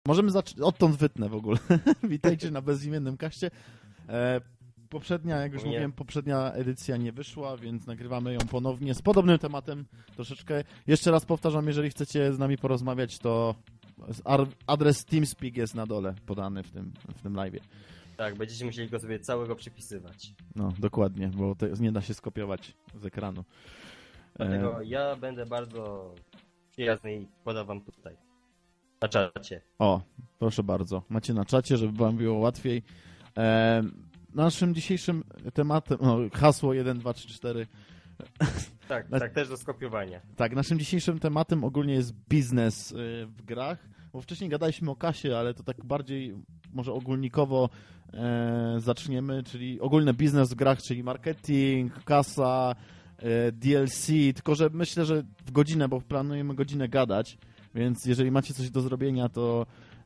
Możemy odtąd wytnę w ogóle. Witajcie na bezimiennym kaście. Poprzednia, jak już mówiłem, poprzednia edycja nie wyszła, więc nagrywamy ją ponownie z podobnym tematem troszeczkę. Jeszcze raz powtarzam, jeżeli chcecie z nami porozmawiać, to adres TeamSpeak jest na dole podany w tym live'ie. Tak, będziecie musieli go sobie całego przypisywać. No, dokładnie, bo to nie da się skopiować z ekranu. Dlatego ja będę bardzo przyjazny i podam wam tutaj. Na czacie. O, proszę bardzo. Macie na czacie, żeby wam było łatwiej. Naszym dzisiejszym tematem, hasło 1, 2, 3, 4. Tak, tak, też do skopiowania. Tak, naszym dzisiejszym tematem ogólnie jest biznes w grach, bo wcześniej gadaliśmy o kasie, ale to tak bardziej może ogólnikowo zaczniemy, czyli ogólny biznes w grach, czyli marketing, kasa, DLC, tylko że myślę, że w godzinę, bo planujemy godzinę gadać, więc jeżeli macie coś do zrobienia, to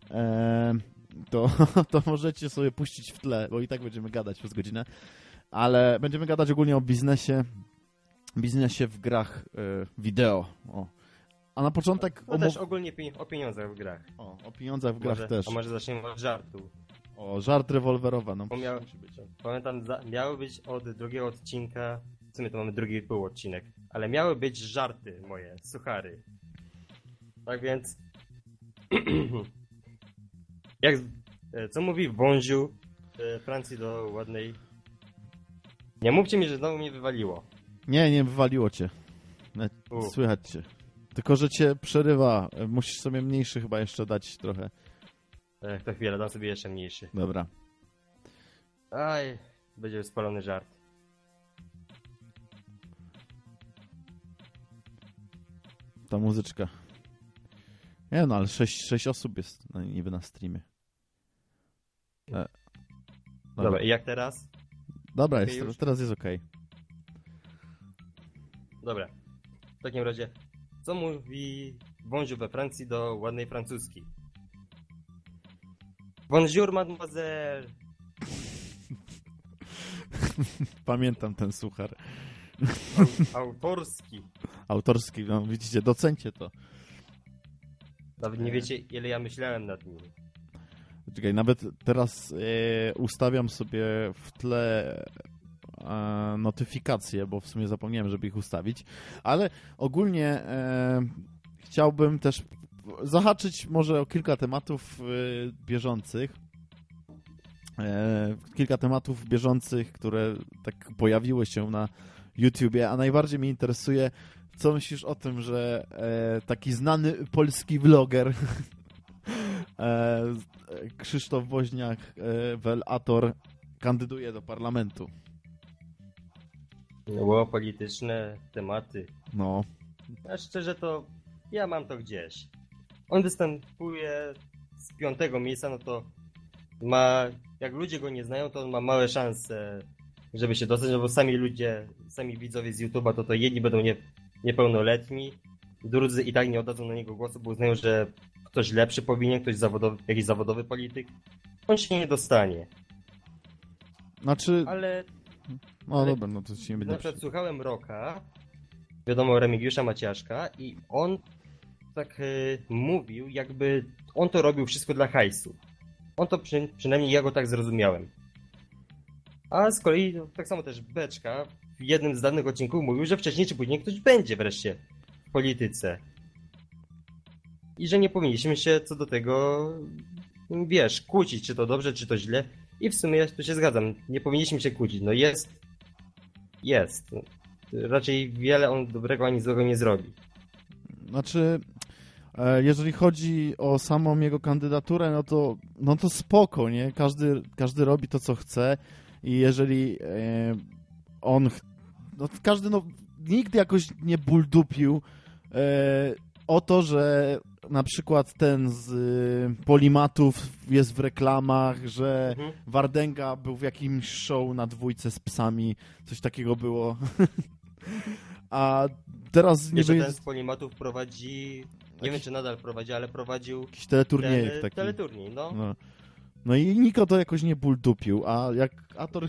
możecie sobie puścić w tle, bo i tak będziemy gadać przez godzinę, ale będziemy gadać ogólnie o biznesie w grach wideo. O. A na początek... No też ogólnie o pieniądzach w grach. O pieniądzach w grach też. A może zaczniemy od żartu. O, żart rewolwerowa. No, pamiętam, miały być od drugiego odcinka, w sumie to mamy drugi pół odcinek, ale miały być żarty moje, suchary. Tak więc... Co mówi wąziu Francji do ładnej... Nie mówcie mi, że znowu mnie wywaliło. Nie wywaliło cię. Słychać cię. Tylko, że cię przerywa. Musisz sobie mniejszy chyba jeszcze dać trochę. To chwilę, dam sobie jeszcze mniejszy. Dobra. Aj, będzie spalony żart. Ta muzyczka. Nie no, ale 6 osób jest niby na streamie. Dobra, i jak teraz? Dobra, Okay, teraz jest okej. Dobra. W takim razie, co mówi wąziu we Francji do ładnej francuskiej? Bonjour, mademoiselle! Pamiętam ten suchar. Autorski. Autorski, no widzicie, docencie to. Nawet nie wiecie, ile ja myślałem nad nim. Czekaj, nawet teraz ustawiam sobie w tle notyfikacje, bo w sumie zapomniałem, żeby ich ustawić, ale ogólnie chciałbym też zahaczyć może o kilka tematów bieżących. Kilka tematów bieżących, które tak pojawiły się na YouTubie, a najbardziej mnie interesuje, co myślisz o tym, że taki znany polski vloger Krzysztof Woźniak, Velator, kandyduje do parlamentu. Było polityczne tematy. No. A szczerze to ja mam to gdzieś. On występuje z 5. miejsca, no to ma, jak ludzie go nie znają, to on ma małe szanse, żeby się dostać, no bo sami widzowie z YouTube'a, to jedni będą niepełnoletni, drudzy i tak nie oddadzą na niego głosu, bo uznają, że ktoś lepszy powinien, jakiś zawodowy polityk. On się nie dostanie. Znaczy... Ale dobra, no to się nie będzie... Na przykład słuchałem Roka, wiadomo, Remigiusza Maciaszka, i on tak mówił, jakby on to robił wszystko dla hajsu. On to przynajmniej ja go tak zrozumiałem. A z kolei tak samo też Beczka w jednym z danych odcinków mówił, że wcześniej czy później ktoś będzie wreszcie w polityce. I że nie powinniśmy się co do tego, kłócić, czy to dobrze, czy to źle. I w sumie ja tu się zgadzam, nie powinniśmy się kłócić. No jest. Raczej wiele on dobrego ani złego nie zrobi. Znaczy, jeżeli chodzi o samą jego kandydaturę, no to spoko, nie? Każdy robi to, co chce i jeżeli on... nikt jakoś nie bulldupił o to, że na przykład ten z Polimatów jest w reklamach, że Wardęga był w jakimś show na 2 z psami, coś takiego było. A teraz nie wiem... ten z Polimatów prowadzi... Nie wiem, czy nadal prowadzi, ale prowadził... Jakiś teleturniej taki. Teleturniej, no. No i nikt o to jakoś nie bulldupił, a jak Ator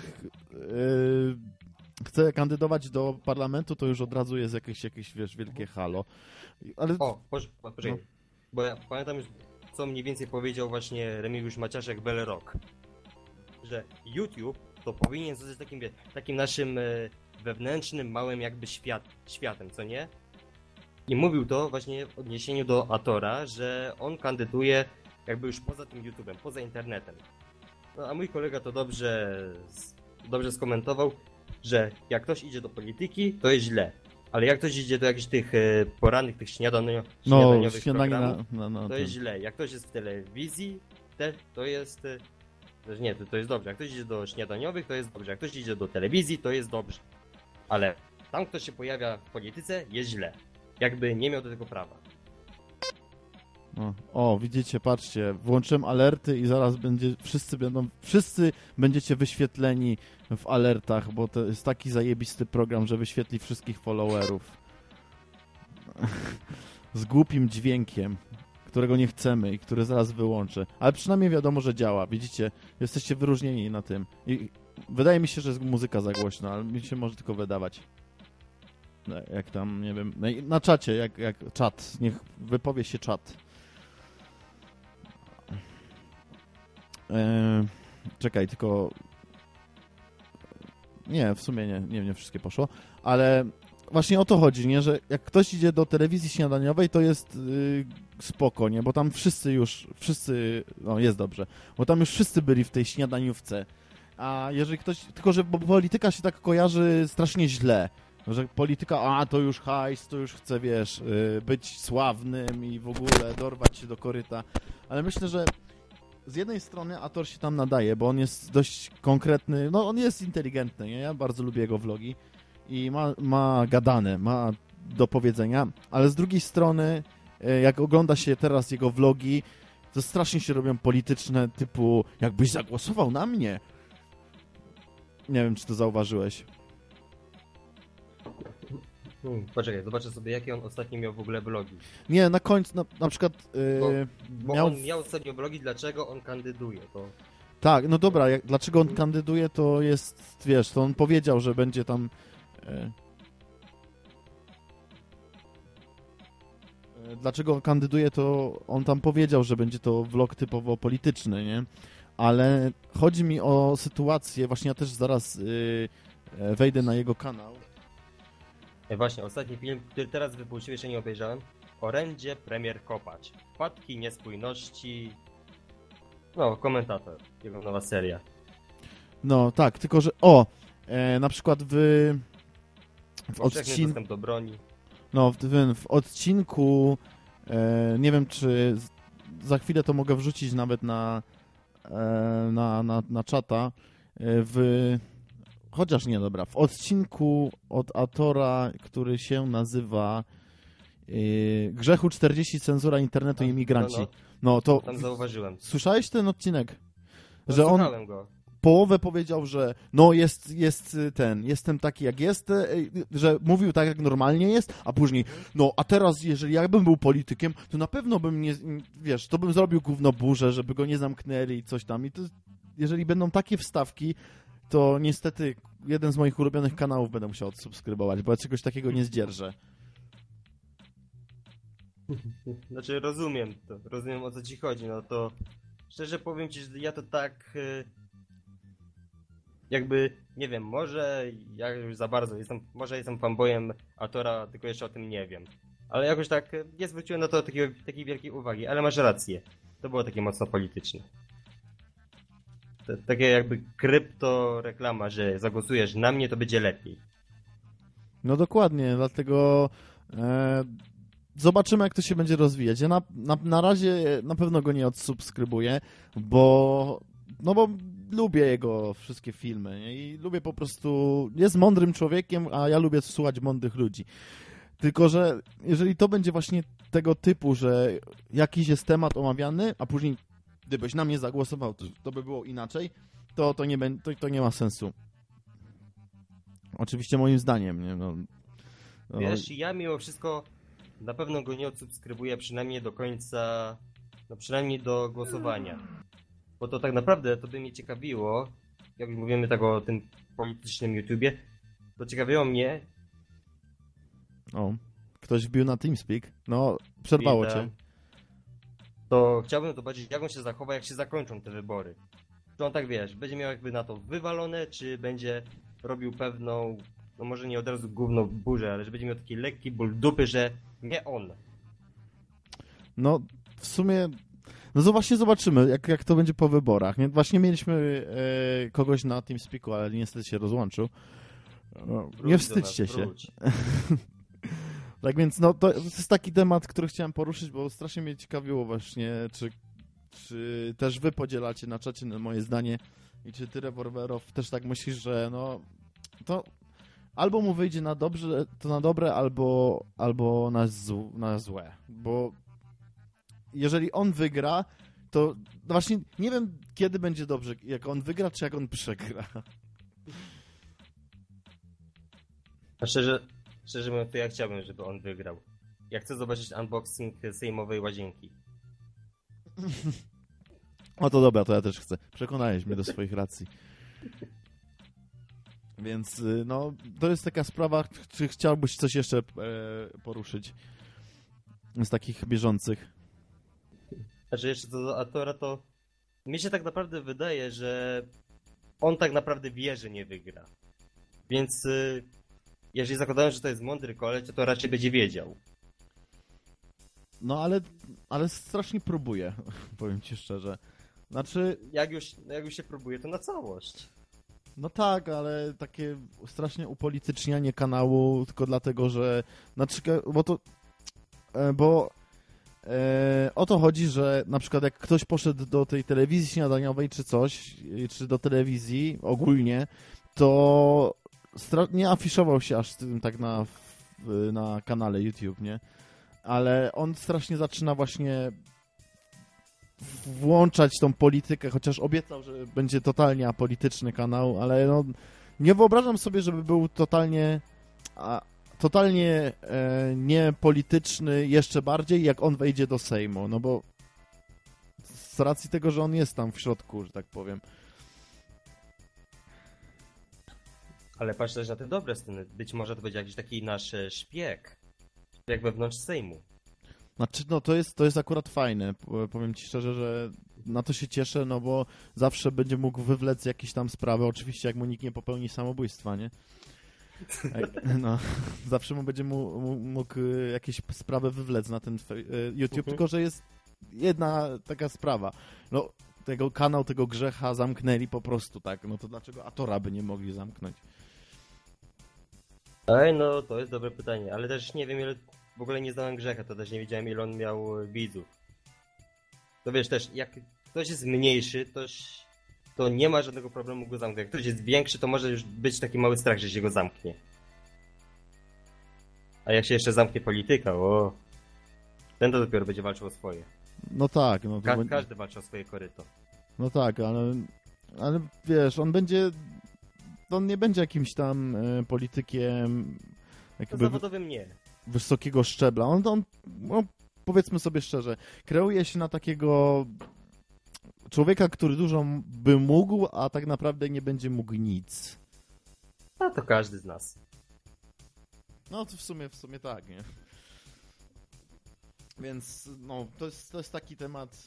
chce kandydować do parlamentu, to już od razu jest jakieś wiesz, wielkie halo. Ale... Poczekaj. Bo ja pamiętam już co mniej więcej powiedział właśnie Remigiusz Maciaszek Belrock. Że YouTube to powinien zostać takim naszym wewnętrznym, małym jakby światem, co nie? I mówił to właśnie w odniesieniu do Atora, że on kandyduje jakby już poza tym YouTube'em, poza internetem. No a mój kolega to dobrze skomentował, że jak ktoś idzie do polityki, to jest źle. Ale jak ktoś idzie do jakichś tych porannych, tych śniadaniowych programów, to jest źle. Jak ktoś jest w telewizji, to jest... Nie, to jest dobrze. Jak ktoś idzie do śniadaniowych, to jest dobrze. Jak ktoś idzie do telewizji, to jest dobrze. Ale tam, kto się pojawia w polityce, jest źle. Jakby nie miał do tego prawa. O, widzicie, patrzcie, włączyłem alerty i zaraz wszyscy będziecie wyświetleni w alertach, bo to jest taki zajebisty program, że wyświetli wszystkich followerów. Z głupim dźwiękiem, którego nie chcemy i który zaraz wyłączę. Ale przynajmniej wiadomo, że działa. Widzicie, jesteście wyróżnieni na tym. I wydaje mi się, że jest muzyka za głośna, ale mi się może tylko wydawać. Jak tam, nie wiem, na czacie, jak czat, niech wypowie się czat. Czekaj, tylko... Nie, w sumie nie wszystkie poszło, ale właśnie o to chodzi, nie, że jak ktoś idzie do telewizji śniadaniowej, to jest spoko, nie, bo tam wszyscy, no jest dobrze, bo tam już wszyscy byli w tej śniadaniówce, a jeżeli ktoś, tylko że bo polityka się tak kojarzy strasznie źle, że polityka, to już hajs, to już chce, wiesz, być sławnym i w ogóle dorwać się do koryta, ale myślę, że z jednej strony Ator się tam nadaje, bo on jest dość konkretny, no on jest inteligentny, nie? Ja bardzo lubię jego vlogi i ma gadane, ma do powiedzenia, ale z drugiej strony, jak ogląda się teraz jego vlogi, to strasznie się robią polityczne, typu jakbyś zagłosował na mnie. Nie wiem, czy to zauważyłeś. Poczekaj, zobaczę sobie, jakie on ostatnio miał w ogóle vlogi. Nie, na końcu, na przykład... Bo on miał ostatnio vlogi, dlaczego on kandyduje, to... Tak, no dobra, dlaczego on kandyduje, to jest, wiesz, to on powiedział, że będzie tam... Dlaczego on kandyduje, to on tam powiedział, że będzie to vlog typowo polityczny, nie? Ale chodzi mi o sytuację, właśnie ja też zaraz wejdę na jego kanał. Właśnie, ostatni film, który teraz wypuścił, jeszcze nie obejrzałem. Orędzie premier Kopacz. Wpadki, niespójności... No, komentator. Jego nowa seria. No, tak, tylko że... na przykład w odcinku... dostęp do broni. No, w odcinku... nie wiem, czy za chwilę to mogę wrzucić nawet na czata. Chociaż nie, dobra. W odcinku od Atora, który się nazywa Grzechu 40, cenzura internetu i imigranci. No to tam zauważyłem. Słyszałeś ten odcinek? No, że on go. Połowę powiedział, że no jestem taki jak jest, że mówił tak jak normalnie jest, a później, no a teraz jeżeli ja bym był politykiem, to na pewno bym nie, wiesz, to bym zrobił gównoburzę, żeby go nie zamknęli i coś tam. I to, jeżeli będą takie wstawki, to niestety jeden z moich ulubionych kanałów będę musiał odsubskrybować, bo ja czegoś takiego nie zdzierżę. Znaczy rozumiem o co ci chodzi, no to szczerze powiem ci, że ja to tak jakby, nie wiem, może ja już za bardzo jestem fanboyem Atora, tylko jeszcze o tym nie wiem. Ale jakoś tak nie zwróciłem na to takiej wielkiej uwagi, ale masz rację. To było takie mocno polityczne. Takie jakby kryptoreklama, że zagłosujesz na mnie, to będzie lepiej. No dokładnie, dlatego zobaczymy, jak to się będzie rozwijać. Ja na razie na pewno go nie odsubskrybuję, bo lubię jego wszystkie filmy, nie? I lubię po prostu... Jest mądrym człowiekiem, a ja lubię słuchać mądrych ludzi. Tylko że jeżeli to będzie właśnie tego typu, że jakiś jest temat omawiany, a później gdybyś na mnie zagłosował, to by było inaczej, to nie ma sensu. Oczywiście moim zdaniem, nie? Wiesz, ja mimo wszystko na pewno go nie odsubskrybuję, przynajmniej do końca, no przynajmniej do głosowania. Bo to tak naprawdę to by mnie ciekawiło, jak już mówimy tak o tym politycznym YouTubie, to ciekawiło mnie... O, ktoś wbił na TeamSpeak. No, przerwało cię. to chciałbym zobaczyć, jak on się zachowa, jak się zakończą te wybory. Czy on tak, wiesz, będzie miał jakby na to wywalone, czy będzie robił pewną, no może nie od razu gówno burzę, ale że będzie miał taki lekki ból dupy, że nie on. No, w sumie... No to właśnie zobaczymy, jak to będzie po wyborach. Nie? Właśnie mieliśmy kogoś na TeamSpeaku, ale niestety się rozłączył. Nie wstydźcie się. Tak więc, no to jest taki temat, który chciałem poruszyć, bo strasznie mnie ciekawiło właśnie, czy też wy podzielacie na czacie moje zdanie i czy ty, Rewolwerow, też tak myślisz, że no to albo mu wyjdzie na dobrze, to na dobre, albo na złe, bo jeżeli on wygra, to właśnie nie wiem, kiedy będzie dobrze, jak on wygra, czy jak on przegra. A szczerze mówiąc, to ja chciałbym, żeby on wygrał. Ja chcę zobaczyć unboxing sejmowej łazienki. O to dobra, to ja też chcę. Przekonałeś mnie do swoich racji. Więc no, to jest taka sprawa, czy chciałbyś coś jeszcze poruszyć z takich bieżących? Znaczy jeszcze co do Atora, to mi się tak naprawdę wydaje, że on tak naprawdę wie, że nie wygra. Więc jeżeli zakładałem, że to jest mądry koleś, to raczej będzie wiedział. No ale strasznie próbuję, powiem ci szczerze. Znaczy... Jak już się próbuje, to na całość. No tak, ale takie strasznie upolitycznianie kanału tylko dlatego, że... Znaczy, bo o to chodzi, że na przykład jak ktoś poszedł do tej telewizji śniadaniowej czy coś, czy do telewizji ogólnie, to nie afiszował się aż tym tak na kanale YouTube, nie? Ale on strasznie zaczyna właśnie włączać tą politykę, chociaż obiecał, że będzie totalnie apolityczny kanał, ale no nie wyobrażam sobie, żeby był totalnie niepolityczny jeszcze bardziej, jak on wejdzie do Sejmu, no bo z racji tego, że on jest tam w środku, że tak powiem. Ale patrz też na te dobre strony. Być może to będzie jakiś taki nasz szpieg. Szpieg wewnątrz Sejmu. Znaczy, no to jest akurat fajne. Powiem ci szczerze, że na to się cieszę, no bo zawsze będzie mógł wywlec jakieś tam sprawy, oczywiście jak mu nikt nie popełni samobójstwa, nie? No, zawsze mu będzie mógł jakieś sprawy wywlec na ten YouTube, tylko że jest jedna taka sprawa. No, kanał tego grzecha zamknęli po prostu, tak? No to dlaczego Atora by nie mogli zamknąć? Ej, no to jest dobre pytanie, ale też nie wiem ile... W ogóle nie znałem grzecha, to też nie wiedziałem ile on miał widzów. To wiesz też, jak ktoś jest mniejszy, to nie ma żadnego problemu go zamknąć. Jak ktoś jest większy, to może już być taki mały strach, że się go zamknie. A jak się jeszcze zamknie polityka, ten to dopiero będzie walczył o swoje. No tak. No to Każdy walczy o swoje koryto. No tak, ale wiesz, on nie będzie jakimś tam politykiem To zawodowym nie. Wysokiego szczebla. On no, powiedzmy sobie szczerze, kreuje się na takiego człowieka, który dużo by mógł, a tak naprawdę nie będzie mógł nic. A to każdy z nas. No to w sumie tak, nie? Więc no, to jest taki temat,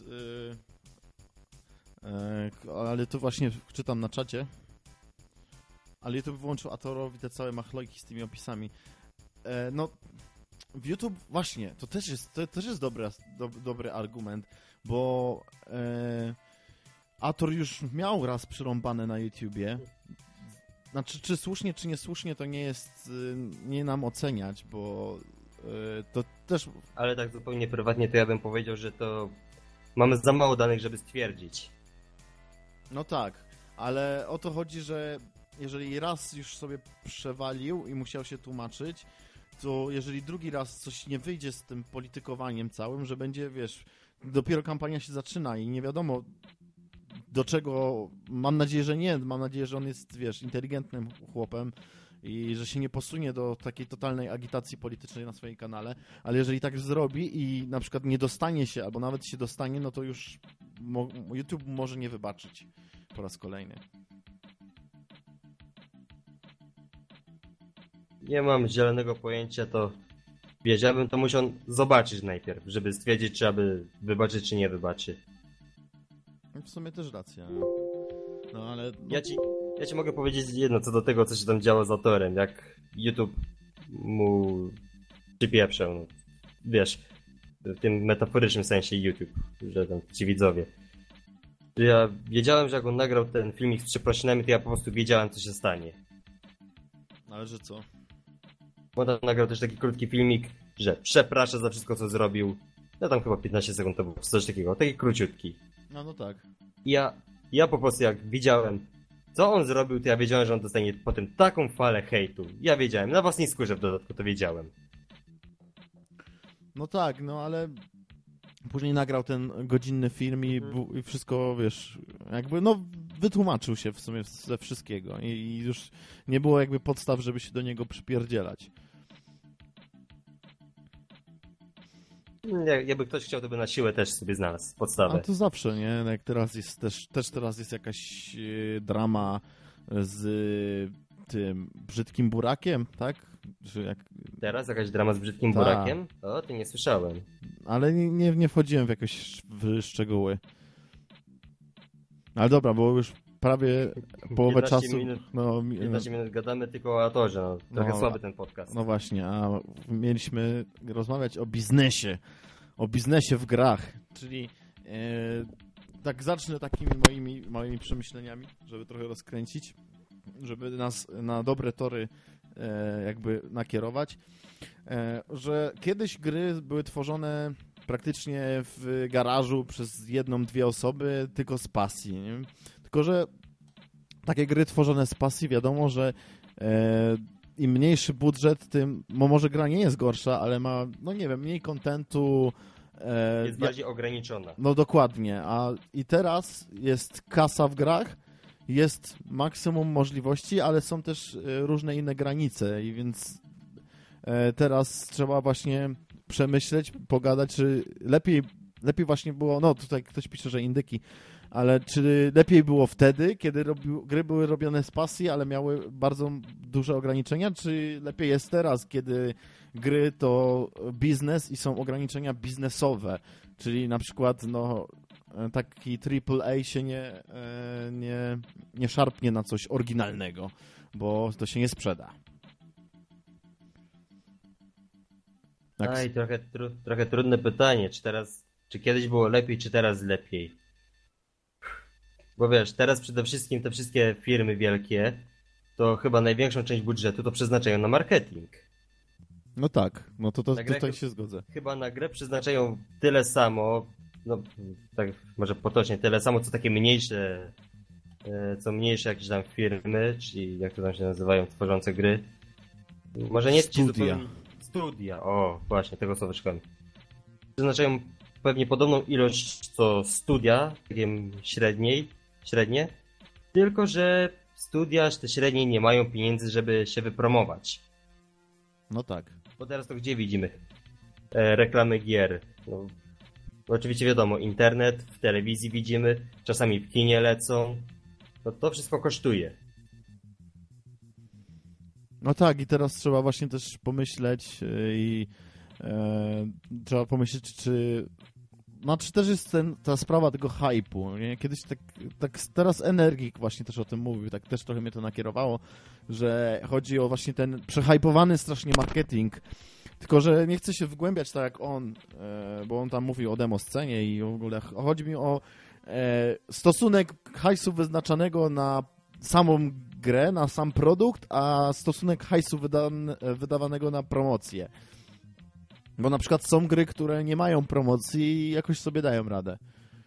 ale to właśnie czytam na czacie. Ale YouTube wyłączył Atorowi te całe machlojki z tymi opisami. No, w YouTube właśnie, to też jest dobry argument, bo Ator już miał raz przyrąbane na YouTubie. Znaczy, czy słusznie, czy niesłusznie, to nie nam oceniać, bo to też... Ale tak zupełnie prywatnie to ja bym powiedział, że to mamy za mało danych, żeby stwierdzić. No tak, ale o to chodzi, że jeżeli raz już sobie przewalił i musiał się tłumaczyć, to jeżeli drugi raz coś nie wyjdzie z tym politykowaniem całym, że będzie, wiesz, dopiero kampania się zaczyna i nie wiadomo do czego, mam nadzieję, że nie, mam nadzieję, że on jest, wiesz, inteligentnym chłopem i że się nie posunie do takiej totalnej agitacji politycznej na swoim kanale, ale jeżeli tak zrobi i na przykład nie dostanie się, albo nawet się dostanie, no to już YouTube może nie wybaczyć po raz kolejny. Nie mam zielonego pojęcia, to Wiesz, ja bym to musiał zobaczyć najpierw, żeby stwierdzić, czy aby wybaczy, czy nie wybaczy. W sumie też racja. No ale... No... Ja ci mogę powiedzieć jedno co do tego, co się tam działo z autorem, jak YouTube mu przypieprzał, no. Wiesz, w tym metaforycznym sensie YouTube, że tam ci widzowie. Ja wiedziałem, że jak on nagrał ten filmik z przeprosinami, to ja po prostu wiedziałem, co się stanie. Ale że co? Bo tam nagrał też taki krótki filmik, że przeprasza za wszystko, co zrobił. No tam chyba 15 sekund to było coś takiego, taki króciutki. No tak. Ja po prostu jak widziałem, co on zrobił, to ja wiedziałem, że on dostanie potem taką falę hejtu. Ja wiedziałem, na własnej skórze w dodatku to wiedziałem. No tak, no ale później nagrał ten godzinny film i wszystko, wiesz, jakby, no wytłumaczył się w sumie ze wszystkiego i już nie było jakby podstaw, żeby się do niego przypierdzielać. Jakby ktoś chciał, to by na siłę też sobie znalazł podstawę. A to zawsze, nie? Jak teraz jest też teraz jest jakaś drama z tym brzydkim burakiem, tak? Że jak... Teraz jakaś drama z brzydkim burakiem? O, ty nie słyszałem. Ale nie wchodziłem w szczegóły. Ale dobra, bo już prawie połowę czasu... Minut, no, 15 minut gadamy tylko o autorze, no. Trochę słaby ten podcast. No właśnie, a mieliśmy rozmawiać o biznesie. O biznesie w grach, czyli tak zacznę takimi moimi przemyśleniami, żeby trochę rozkręcić, żeby nas na dobre tory jakby nakierować, że kiedyś gry były tworzone praktycznie w garażu przez jedną, dwie osoby tylko z pasji, nie? Tylko że takie gry tworzone z pasji, wiadomo, że im mniejszy budżet, tym może gra nie jest gorsza, ale ma, no nie wiem, mniej kontentu. Jest bardziej ograniczona. No dokładnie, i teraz jest kasa w grach, jest maksimum możliwości, ale są też różne inne granice i więc teraz trzeba właśnie przemyśleć, pogadać, czy lepiej właśnie było, no tutaj ktoś pisze, że indyki, ale czy lepiej było wtedy, kiedy gry były robione z pasji, ale miały bardzo duże ograniczenia, czy lepiej jest teraz, kiedy gry to biznes i są ograniczenia biznesowe, czyli na przykład no taki AAA się nie szarpnie na coś oryginalnego, bo to się nie sprzeda. Tak. Aj, trochę trudne pytanie, czy kiedyś było lepiej, czy teraz lepiej? Bo wiesz, teraz przede wszystkim te wszystkie firmy wielkie, to chyba największą część budżetu to przeznaczają na marketing. No tak, no to tutaj się zgodzę. Chyba na grę przeznaczają tyle samo, no tak może potocznie, tyle samo, co takie mniejsze, jakieś tam firmy, czyli jak to tam się nazywają, tworzące gry. Może nie Studia. Studia, o właśnie, tego słowa szukałem. Przeznaczają pewnie podobną ilość co studia, takie średnie, tylko że studia te średnie nie mają pieniędzy, żeby się wypromować. No tak. Bo teraz to gdzie widzimy reklamy gier? No, oczywiście wiadomo, internet, w telewizji widzimy, czasami w kinie lecą. No to wszystko kosztuje. No tak, i teraz trzeba właśnie też pomyśleć trzeba pomyśleć, czy też jest ta sprawa tego hype'u, nie? Kiedyś tak teraz Energik właśnie też o tym mówił, tak też trochę mnie to nakierowało, że chodzi o właśnie ten przehypowany strasznie marketing, tylko że nie chcę się wgłębiać tak jak on, bo on tam mówił o demoscenie i w ogóle chodzi mi o stosunek hajsu wyznaczanego na samą grę, na sam produkt, a stosunek hajsu wydawanego na promocję. Bo na przykład są gry, które nie mają promocji i jakoś sobie dają radę.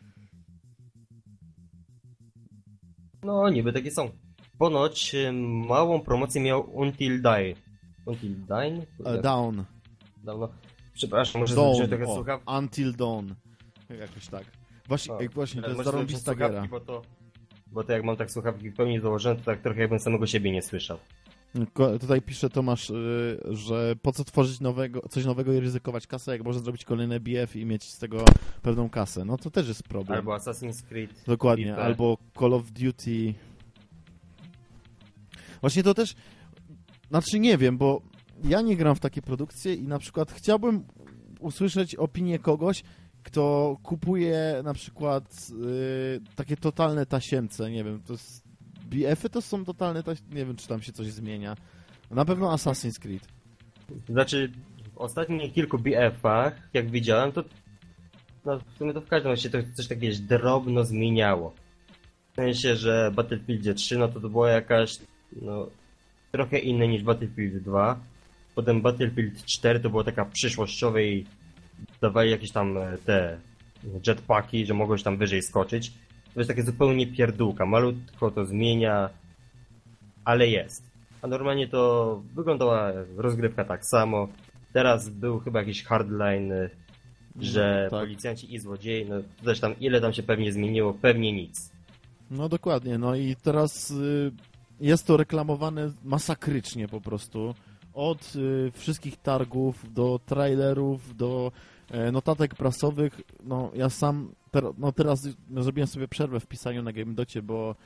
No, niby takie są. Ponoć małą promocję miał Until Dawn. Until Dawn? Dawn. No. Przepraszam, może Dawn, zobaczyłem trochę słuchawki. Until Dawn. Jakoś tak. Właśnie to jest zarąbista giera. Bo to jak mam tak słuchawki w pełni założone, to tak trochę jakbym samego siebie nie słyszał. Tutaj pisze Tomasz, że po co tworzyć coś nowego i ryzykować kasę, jak można zrobić kolejny BF i mieć z tego pewną kasę. No to też jest problem. Albo Assassin's Creed. Dokładnie, FIFA. albo Call of Duty. Właśnie to też... Znaczy nie wiem, bo ja nie gram w takie produkcje i na przykład chciałbym usłyszeć opinię kogoś, kto kupuje na przykład takie totalne tasiemce, nie wiem, to jest BF-y to są totalne nie wiem, czy tam się coś zmienia. Na pewno Assassin's Creed. Znaczy, w ostatnich kilku BF-ach, jak widziałem, to no, w sumie to w każdym razie to coś tak, wiesz, drobno zmieniało. W sensie, że Battlefield 3, no to było jakaś, no, trochę inne niż Battlefield 2. Potem Battlefield 4 to było taka przyszłościowe i dawali jakieś tam te jetpacki, że mogłeś tam wyżej skoczyć. To jest takie zupełnie pierdółka, malutko to zmienia, ale jest. A normalnie to wyglądała rozgrywka tak samo. Teraz był chyba jakiś hardline, że tak. Policjanci i złodzieje, no też tam ile tam się pewnie zmieniło, pewnie nic. No dokładnie, no i teraz jest to reklamowane masakrycznie po prostu. Od wszystkich targów, do trailerów, do notatek prasowych. No ja sam, teraz zrobiłem sobie przerwę w pisaniu na GameDocie,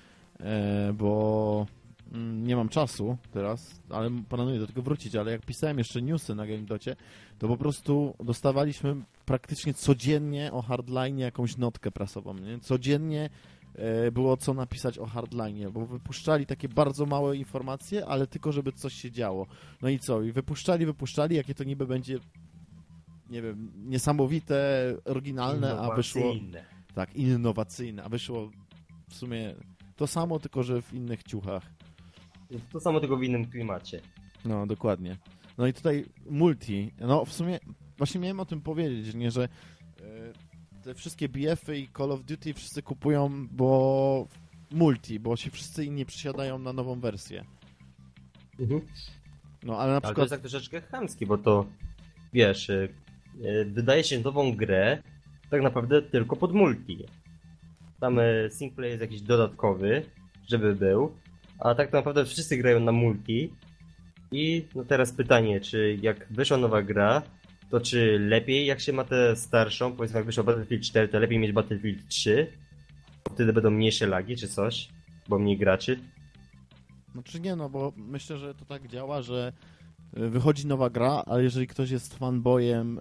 bo nie mam czasu teraz, ale planuję do tego wrócić, ale jak pisałem jeszcze newsy na GameDocie, to po prostu dostawaliśmy praktycznie codziennie o hardline jakąś notkę prasową, nie? Codziennie było co napisać o hardline, bo wypuszczali takie bardzo małe informacje, ale tylko żeby coś się działo. No i co? I wypuszczali, jakie to niby będzie, nie wiem, niesamowite, oryginalne, a wyszło... Tak, innowacyjne, a wyszło w sumie to samo, tylko że w innych ciuchach. To samo, tylko w innym klimacie. No, dokładnie. No i tutaj multi. No, w sumie właśnie miałem o tym powiedzieć, nie, że te wszystkie BF-y i Call of Duty wszyscy kupują, bo multi, bo się wszyscy inni przesiadają na nową wersję. Mhm. No, ale na przykład... Ale to jest tak troszeczkę chamskie, bo to, wiesz, wydaje się nową grę tak naprawdę tylko pod multi. Tam singleplay jest jakiś dodatkowy, żeby był, a tak naprawdę wszyscy grają na multi. I no teraz pytanie, czy jak wyszła nowa gra, to czy lepiej jak się ma tę starszą, powiedzmy jak wyszło Battlefield 4, to lepiej mieć Battlefield 3? Wtedy będą mniejsze lagi czy coś, bo mniej graczy? Znaczy nie, no bo myślę, że to tak działa, że wychodzi nowa gra, ale jeżeli ktoś jest fanboyem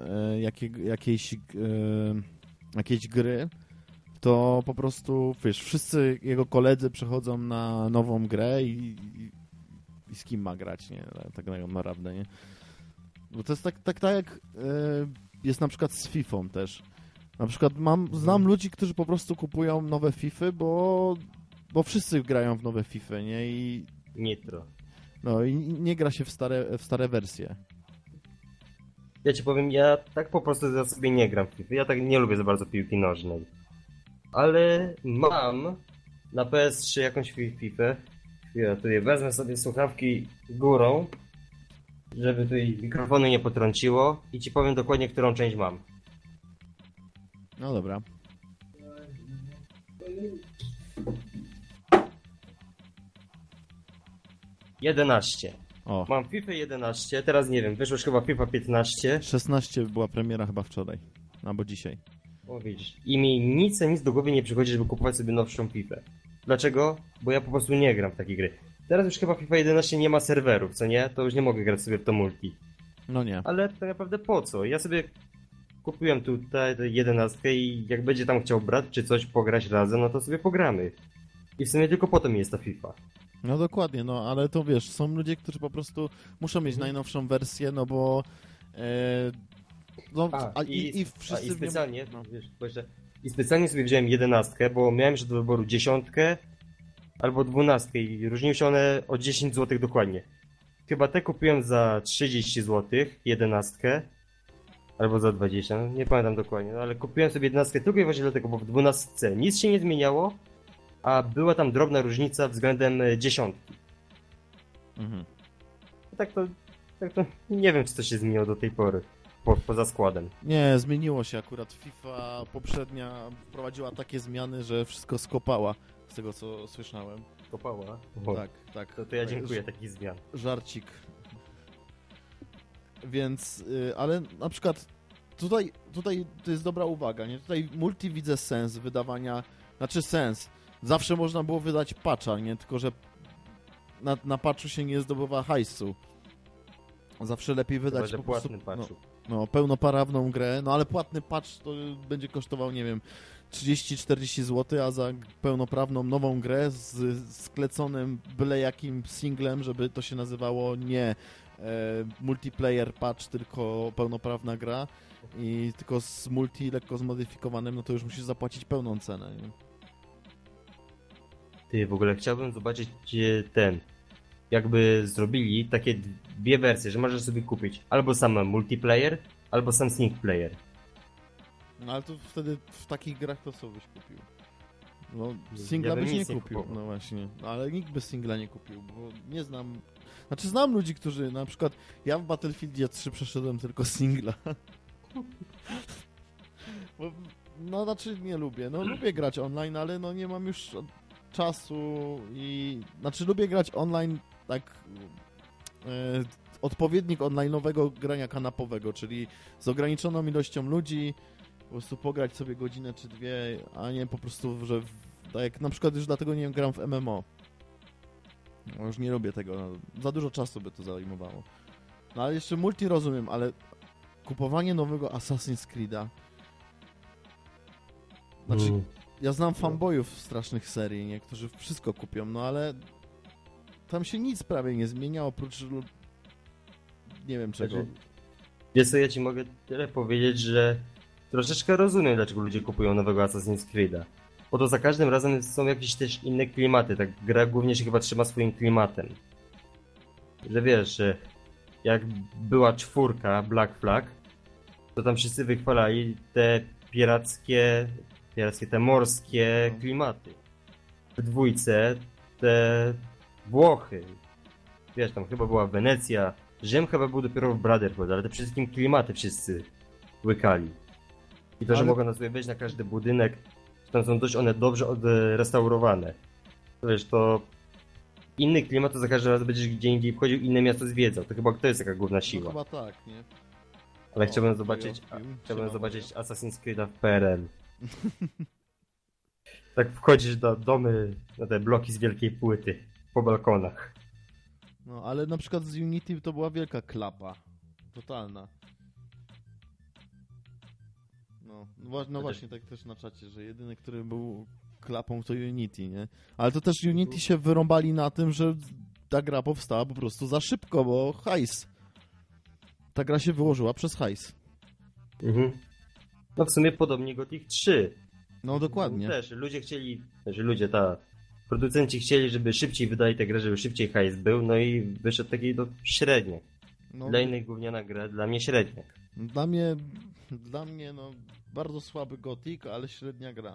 jakiejś gry, to po prostu, wiesz, wszyscy jego koledzy przechodzą na nową grę i z kim ma grać, nie? Tak naprawdę, nie? Bo to jest tak jak jest na przykład z Fifą też. Na przykład znam ludzi, którzy po prostu kupują nowe Fify, bo wszyscy grają w nowe Fify, nie? I Nitro. no i nie gra się w stare wersje. Ja ci powiem, ja tak po prostu za sobie nie gram w FIFA. Ja tak nie lubię za bardzo piłki nożnej. Ale mam na PS3 jakąś FIFA. Ja tutaj wezmę sobie słuchawki górą, żeby tutaj mikrofonu nie potrąciło i ci powiem dokładnie, którą część mam. No dobra. Jedenaście. O. Mam FIFA 11, teraz nie wiem, wyszło już chyba FIFA 15. 16 była premiera chyba wczoraj. Albo dzisiaj. O widzisz. I mi nic do głowy nie przychodzi, żeby kupować sobie nowszą FIFA. Dlaczego? Bo ja po prostu nie gram w takie gry. Teraz już chyba FIFA 11 nie ma serwerów, co nie? To już nie mogę grać sobie w to multi. No nie. Ale tak naprawdę po co? Ja sobie kupiłem tutaj tę 11 i jak będzie tam chciał brać czy coś pograć razem, no to sobie pogramy. I w sumie tylko po to mi jest ta FIFA. No dokładnie, no ale to wiesz, są ludzie, którzy po prostu muszą mieć najnowszą wersję, no bo i wszyscy... I specjalnie, no. wiesz, bo jeszcze, i specjalnie sobie wziąłem 11, bo miałem jeszcze do wyboru 10 albo 12 i różniły się one o 10 zł dokładnie. Chyba te kupiłem za 30 zł, 11, albo za 20, no, nie pamiętam dokładnie, no, ale kupiłem sobie 11 tylko i wyłącznie dlatego, bo w 12 nic się nie zmieniało, a była tam drobna różnica względem 10. Mhm. Tak to nie wiem, czy to się zmieniło do tej pory, poza składem. Nie, zmieniło się akurat. FIFA poprzednia wprowadziła takie zmiany, że wszystko skopała, z tego co słyszałem. Kopała? Tak. To ja dziękuję takich zmian. Żarcik. Więc, ale na przykład tutaj to jest dobra uwaga, nie? Tutaj multi widzę sens wydawania, znaczy sens. Zawsze można było wydać patcha, nie? Tylko że na patchu się nie zdobywa hajsu. Zawsze lepiej Chyba, wydać że po prostu płatny patchu. pełnoprawną grę, no ale płatny patch to będzie kosztował, nie wiem, 30-40 zł, a za pełnoprawną nową grę z skleconym byle jakim singlem, żeby to się nazywało nie multiplayer patch, tylko pełnoprawna gra i tylko z multi lekko zmodyfikowanym, no to już musisz zapłacić pełną cenę. Nie? Ty, w ogóle chciałbym zobaczyć jakby zrobili takie dwie wersje, że możesz sobie kupić albo sam multiplayer, albo sam single player. No ale to wtedy w takich grach to co byś kupił? No singla bym byś nie nic nie kupił, kupował. no właśnie, ale nikt by singla nie kupił, bo nie znam, znaczy znam ludzi, którzy na przykład, ja w Battlefieldzie 3 przeszedłem tylko singla. Bo, no znaczy nie lubię, no lubię grać online, ale no nie mam już czasu i, znaczy lubię grać online tak odpowiednik online'owego grania kanapowego, czyli z ograniczoną ilością ludzi, po prostu pograć sobie godzinę czy dwie, a nie po prostu, że tak jak na przykład już dlatego nie gram w MMO. No, już nie lubię tego, no, za dużo czasu by to zajmowało. No ale jeszcze multi rozumiem, ale kupowanie nowego Assassin's Creed'a, znaczy ja znam fanboyów strasznych serii, nie, którzy wszystko kupią, no ale tam się nic prawie nie zmienia, oprócz nie wiem czego. Znaczy, wiesz co, ja ci mogę tyle powiedzieć, że troszeczkę rozumiem, dlaczego ludzie kupują nowego Assassin's Creed'a. Bo to za każdym razem są jakieś też inne klimaty, tak gra głównie się chyba trzyma swoim klimatem. Że wiesz, że jak była 4 Black Flag, to tam wszyscy wychwalali te pirackie, te morskie klimaty. W 2 te Włochy. Wiesz, tam chyba była Wenecja, Rzym chyba był dopiero w Brotherhood, ale te przede wszystkim klimaty wszyscy łykali. I to, że Ale- mogą na sobie wejść na każdy budynek, tam są dość one dobrze odrestaurowane. To wiesz, to inny klimat, to za każdym razem będziesz gdzie indziej wchodził, inne miasto zwiedzał. To chyba to jest taka główna No siła. chyba tak, nie? Ale O, chciałbym zobaczyć, Siema, Assassin's Creed'a w PRL. Tak wchodzisz do domy, na te bloki z wielkiej płyty, po balkonach. No, ale na przykład z Unity to była wielka klapa. Totalna. No właśnie, tak też na czacie, że jedyny, który był klapą to Unity, nie? Ale to też Unity się wyrąbali na tym, że ta gra powstała po prostu za szybko, bo hajs. Ta gra się wyłożyła przez hajs. Mhm. No w sumie podobnie Gothic 3. No dokładnie. Też producenci chcieli, żeby szybciej wydali tę grę, żeby szybciej hajs był, no i wyszedł taki średniak. No, Dla innych gówniana gra, dla mnie średniak. Dla mnie no bardzo słaby Gothic, ale średnia gra.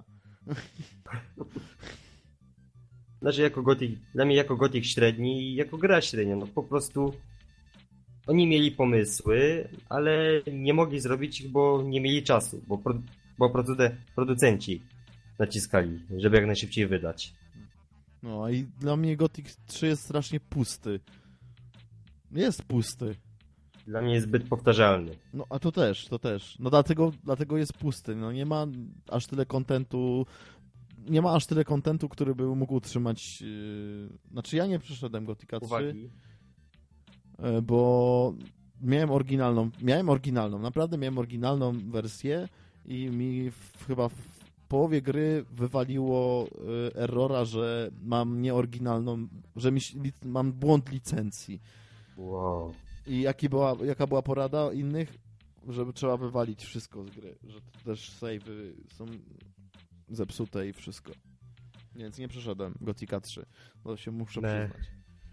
Znaczy dla mnie jako Gothic średni i jako gra średnia, no po prostu oni mieli pomysły, ale nie mogli zrobić ich, bo nie mieli czasu, bo producenci naciskali, żeby jak najszybciej wydać. No i dla mnie Gothic 3 jest strasznie pusty. Jest pusty. Dla mnie jest zbyt powtarzalny. No a to też. No dlatego jest pusty. No nie ma aż tyle kontentu. Nie ma aż tyle kontentu, który by mógł utrzymać. Znaczy ja nie przeszedłem Gothica 3, Uwagi. bo miałem oryginalną, naprawdę miałem oryginalną wersję i mi chyba w połowie gry wywaliło errora, że mam nieoryginalną, że mam błąd licencji. Wow. I jaka była porada innych? Żeby trzeba wywalić wszystko z gry, że też save'y są zepsute i wszystko. Więc nie przeszedłem Gothica 3. To się muszę przyznać.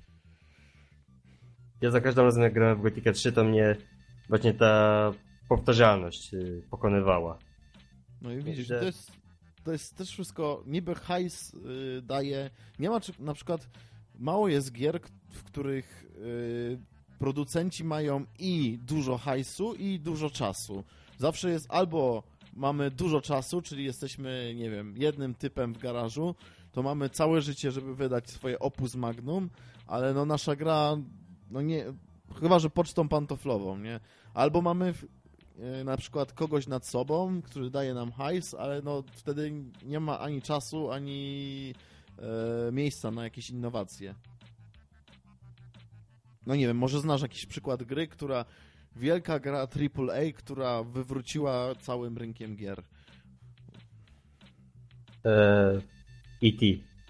Ja za każdym razem jak grałem w Gothica 3, to mnie właśnie ta powtarzalność pokonywała. No i widzisz, Że- to jest też wszystko, niby hajs daje, nie ma na przykład, mało jest gier, w których producenci mają i dużo hajsu, i dużo czasu. Zawsze jest albo mamy dużo czasu, czyli jesteśmy, nie wiem, jednym typem w garażu, to mamy całe życie, żeby wydać swoje opus magnum, ale no nasza gra, no nie, chyba że pocztą pantoflową, nie? Albo mamy na przykład kogoś nad sobą, który daje nam hajs, ale no wtedy nie ma ani czasu, ani miejsca na jakieś innowacje. No nie wiem, może znasz jakiś przykład gry, wielka gra AAA, która wywróciła całym rynkiem gier. E.T.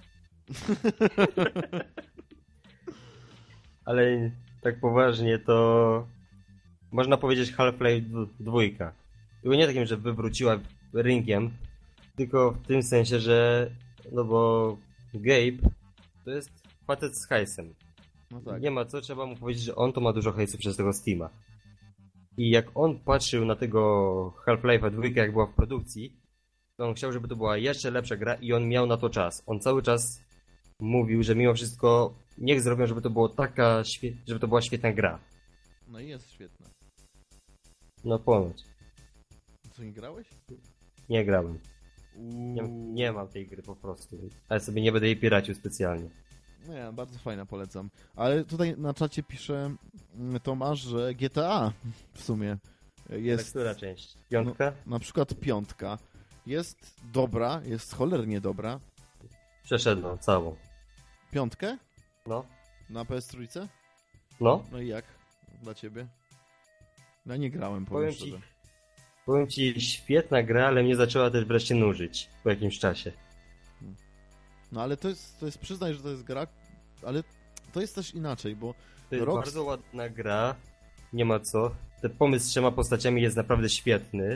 Ale tak poważnie to można powiedzieć Half-Life 2. Tylko nie takim, że wywróciła rynkiem, tylko w tym sensie, że no bo Gabe to jest facet z hajsem. No tak. Nie ma co, trzeba mu powiedzieć, że on to ma dużo hajsu przez tego Steama. I jak on patrzył na tego Half-Life'a 2, jak była w produkcji, to on chciał, żeby to była jeszcze lepsza gra i on miał na to czas. On cały czas mówił, że mimo wszystko niech zrobią, żeby to było żeby to była świetna gra. No i jest świetne. No ponoć. Co, nie grałeś? Nie grałem. Nie mam tej gry po prostu. Ale sobie nie będę jej piracił specjalnie. Nie, bardzo fajna, polecam. Ale tutaj na czacie pisze Tomasz, że GTA w sumie jest... Która część? Piątka? No, na przykład 5. Jest dobra, jest cholernie dobra. Przeszedłem całą. 5? No. Na PS3? No. No i jak dla ciebie? Ja nie grałem, powiem szczerze. Powiem ci, świetna gra, ale mnie zaczęła też wreszcie nużyć po jakimś czasie. No ale to jest przyznaj, że to jest gra, ale to jest też inaczej, bo... To jest bardzo ładna gra, nie ma co. Ten pomysł z 3 postaciami jest naprawdę świetny.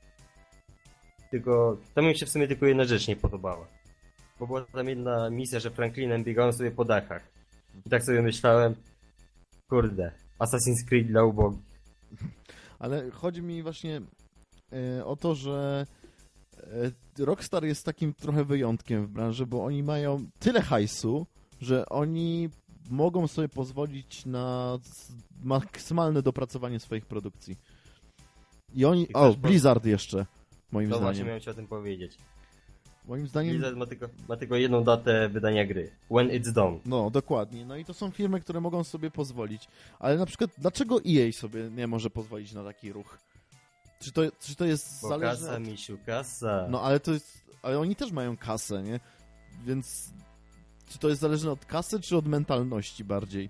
Tylko tam mi się w sumie tylko jedna rzecz nie podobała. Bo była tam jedna misja, że Franklinem biegałem sobie po dachach. I tak sobie myślałem, kurde, Assassin's Creed dla ubogich. Ale chodzi mi właśnie o to, że Rockstar jest takim trochę wyjątkiem w branży, bo oni mają tyle hajsu, że oni mogą sobie pozwolić na maksymalne dopracowanie swoich produkcji. I oni... Blizzard jeszcze, moim No zdaniem. właśnie miałem ci o tym powiedzieć. Moim zdaniem... Blizzard ma tylko jedną datę wydania gry. When it's done. No, dokładnie. No i to są firmy, które mogą sobie pozwolić. Ale na przykład, dlaczego EA sobie nie może pozwolić na taki ruch? Czy to jest Bo zależne kasa, misiu, kasa. No, ale to jest... Ale oni też mają kasę, nie? Więc... Czy to jest zależne od kasy, czy od mentalności bardziej?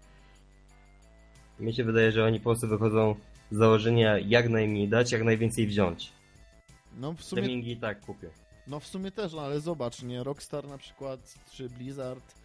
Mi się wydaje, że oni po prostu wychodzą z założenia jak najmniej dać, jak najwięcej wziąć. No, w sumie... Gamingi i tak kupię. No, w sumie też, no, ale zobacz, nie? Rockstar na przykład, czy Blizzard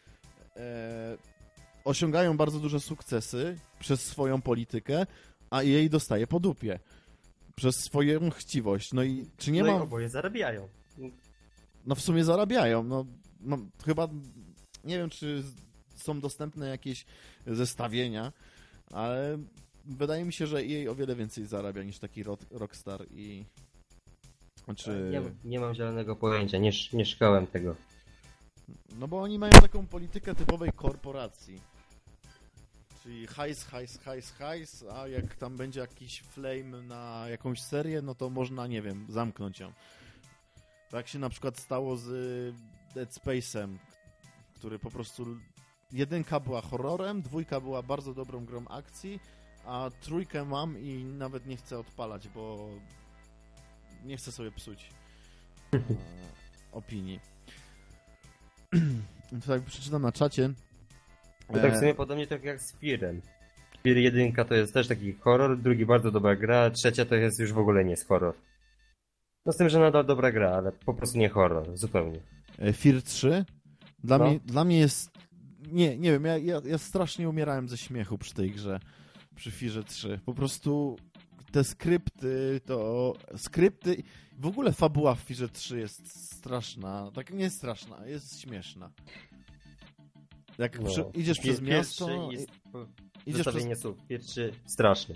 osiągają bardzo duże sukcesy przez swoją politykę, a EA dostaje po dupie. Przez swoją chciwość. No i czy nie No ma... i oboje zarabiają. No w sumie zarabiają. No chyba nie wiem, czy są dostępne jakieś zestawienia, ale wydaje mi się, że EA o wiele więcej zarabia niż taki Rockstar i... Czy... Nie mam zielonego pojęcia, nie szukałem tego. No bo oni mają taką politykę typowej korporacji. Czyli hajs, a jak tam będzie jakiś flame na jakąś serię, no to można, nie wiem, zamknąć ją. Tak się na przykład stało z Dead Space'em, który po prostu... 1 była horrorem, 2 była bardzo dobrą grą akcji, a 3 mam i nawet nie chcę odpalać, bo nie chcę sobie psuć opinii. Tutaj przeczytam na czacie. To tak w sumie podobnie tak jak z Fearem. Fear 1 to jest też taki horror, drugi bardzo dobra gra, a 3 to jest już w ogóle nie jest horror. No z tym, że nadal dobra gra, ale po prostu nie horror, zupełnie. Fear 3? Dla mnie jest... Nie wiem, ja strasznie umierałem ze śmiechu przy tej grze, przy Fearze 3. Po prostu te skrypty, w ogóle fabuła w Fearze 3 jest straszna, tak nie jest straszna, jest śmieszna. Jak idziesz przez miasto... Zestawienie słów. Fear 3 straszny.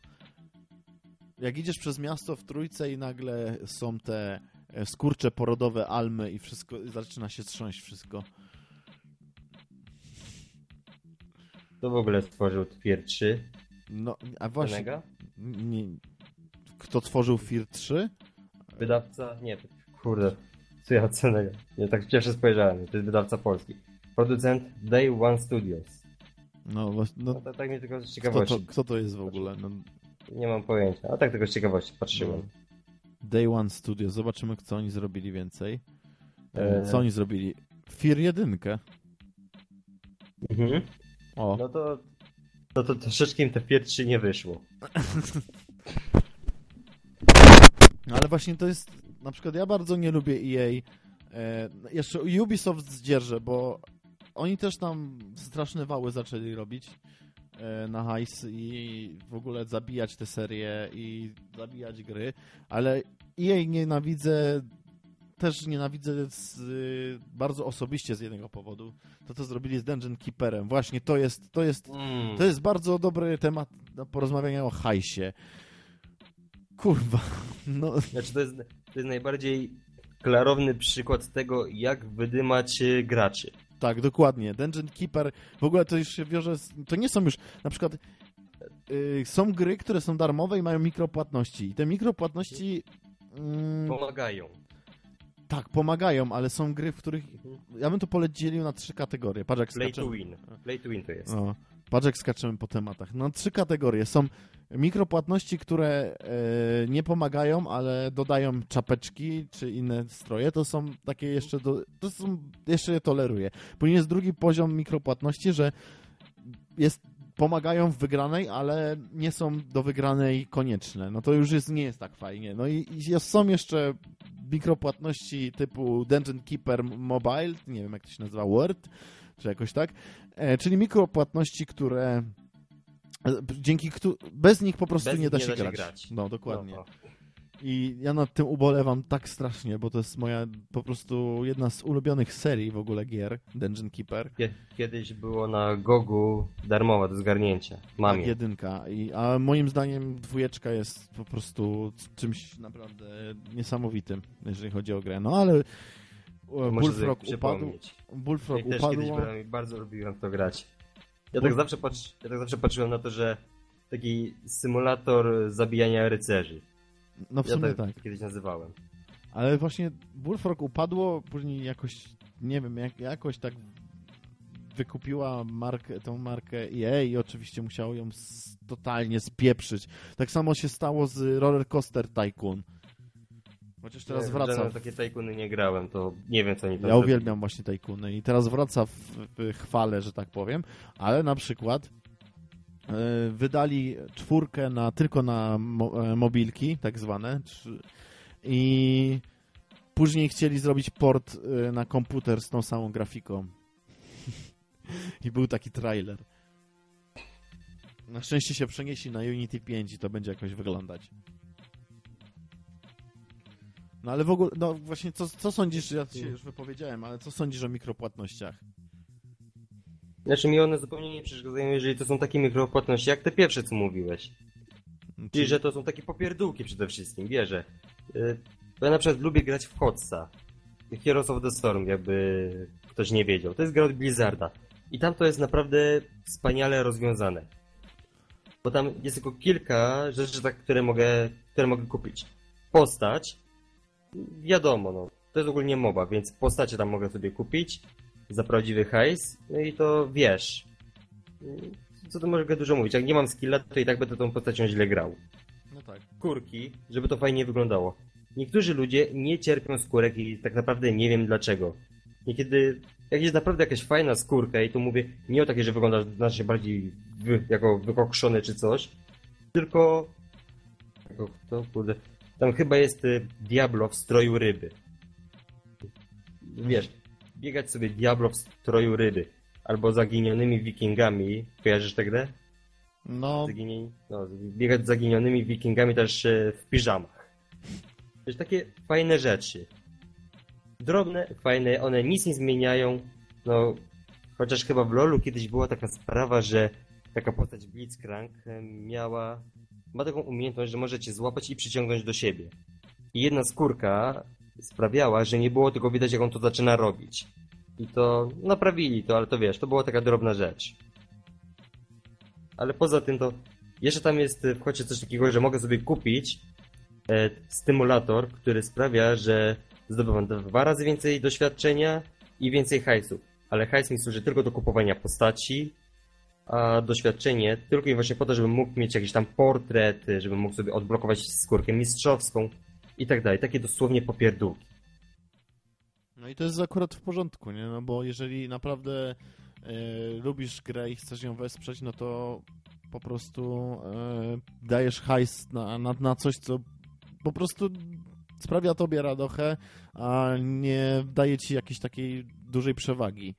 Jak idziesz przez miasto w 3 i nagle są te skurcze porodowe almy i wszystko, zaczyna się trząść wszystko. Kto w ogóle stworzył Fear 3? No, a właśnie... Senega? Nie, kto tworzył Fear 3? Wydawca? Nie, kurde. Co ja Senega? Nie, tak pierwsze spojrzałem. To jest wydawca polski. Producent Day One Studios. No właśnie... No, tak mnie tylko z ciekawości. Kto to jest w ogóle? No, nie mam pojęcia, a tak tylko z ciekawości patrzyłem. Day One Studios. Zobaczymy, co oni zrobili więcej. Co oni zrobili? Fear 1. Mhm. O. No to No to troszeczkę im te pierwsze nie wyszło. No ale właśnie to jest, na przykład ja bardzo nie lubię EA, jeszcze Ubisoft zdzierżę, bo oni też tam straszne wały zaczęli robić na hajs i w ogóle zabijać te serie i zabijać gry, ale EA też nienawidzę bardzo osobiście z jednego powodu. To, co zrobili z Dungeon Keeperem. Właśnie to jest bardzo dobry temat do porozmawiania o hajsie. Kurwa. No. Znaczy to jest najbardziej klarowny przykład tego, jak wydymać graczy. Tak, dokładnie. Dungeon Keeper, w ogóle to już się wiąże to nie są już, na przykład są gry, które są darmowe i mają mikropłatności. I te mikropłatności Pomagają. tak, pomagają, ale są gry, w których ja bym to podzielił na 3 kategorie. Patrz jak Play skaczemy. to win. Play to win to jest. O, patrz jak skaczemy po tematach. No 3 kategorie. Są mikropłatności, które nie pomagają, ale dodają czapeczki czy inne stroje. To są takie jeszcze je toleruję. Później jest drugi poziom mikropłatności, że pomagają w wygranej, ale nie są do wygranej konieczne. No to już nie jest tak fajnie. No i są jeszcze mikropłatności typu Dungeon Keeper Mobile, nie wiem jak to się nazywa, Word, czy jakoś tak, czyli mikropłatności, które bez nich po prostu nie da się grać. No, dokładnie. No. I ja nad tym ubolewam tak strasznie, bo to jest moja po prostu jedna z ulubionych serii w ogóle gier, Dungeon Keeper. Kiedyś było na Gogu darmowa do zgarnięcia. Mam tak, 1. A moim zdaniem 2 jest po prostu czymś naprawdę niesamowitym, jeżeli chodzi o grę. No ale Bullfrog upadł. Bullfrog upadło. Kiedyś bardzo lubiłem w to grać. Ja tak zawsze patrzyłem na to, że taki symulator zabijania rycerzy. No w sumie tak. Kiedyś nazywałem. Ale właśnie Bullfrog upadło, później jakoś, nie wiem, jakoś tak wykupiła tą markę EA i oczywiście musiało ją totalnie spieprzyć. Tak samo się stało z Roller Coaster Tycoon. Chociaż teraz wraca. Ja takie Tycoony nie grałem, to nie wiem co oni tam Ja uwielbiam właśnie Tycoony i teraz wraca w chwale, że tak powiem, ale na przykład wydali 4 tylko na mobilki, tak zwane, i później chcieli zrobić port na komputer z tą samą grafiką. I był taki trailer. Na szczęście się przenieśli na Unity 5 i to będzie jakoś wyglądać. No ale w ogóle, no właśnie, co sądzisz, ja się już wypowiedziałem, ale co sądzisz o mikropłatnościach? Znaczy mi one zupełnie nie przeszkadzają, jeżeli to są takie mikropłatności, jak te pierwsze, co mówiłeś. Czyli, że to są takie popierdółki przede wszystkim, wierzę. Ja na przykład lubię grać w Hotsa. Heroes of the Storm, jakby ktoś nie wiedział. To jest gra od Blizzarda. I tam to jest naprawdę wspaniale rozwiązane. Bo tam jest tylko kilka rzeczy, które mogę kupić. Postać, wiadomo, no, to jest ogólnie MOBA, więc postacie tam mogę sobie kupić za prawdziwy hajs, no i to wiesz. Co to mogę dużo mówić? Jak nie mam skilla, to i tak będę tą postacią źle grał. No tak. Skórki, żeby to fajnie wyglądało. Niektórzy ludzie nie cierpią skórek i tak naprawdę nie wiem dlaczego. Niekiedy, jak jest naprawdę jakaś fajna skórka i to mówię nie o takiej, że wygląda znacznie bardziej jako wykokszony czy coś, tylko kurde, tam chyba jest Diablo w stroju ryby. Wiesz, biegać sobie Diablo w stroju ryby albo zaginionymi wikingami, kojarzysz tę grę? No. Biegać z zaginionymi wikingami też w piżamach. Wiesz, takie fajne rzeczy. Drobne, fajne, one nic nie zmieniają. No, chociaż chyba w LoLu kiedyś była taka sprawa, że taka postać Blitzcrank ma taką umiejętność, że może cię złapać i przyciągnąć do siebie. I jedna skórka sprawiała, że nie było tego widać, jak on to zaczyna robić. I to naprawili to, ale to wiesz, to była taka drobna rzecz. Ale poza tym to jeszcze tam jest w Hocie coś takiego, że mogę sobie kupić stymulator, który sprawia, że zdobywam 2 razy więcej doświadczenia i więcej hajsu. Ale hajs mi służy tylko do kupowania postaci, a doświadczenie tylko i właśnie po to, żebym mógł mieć jakiś tam portret, żebym mógł sobie odblokować skórkę mistrzowską i tak dalej. Takie dosłownie popierdółki. No i to jest akurat w porządku, nie? No bo jeżeli naprawdę lubisz grę i chcesz ją wesprzeć, no to po prostu dajesz hajs na coś, co po prostu sprawia tobie radochę, a nie daje ci jakiejś takiej dużej przewagi.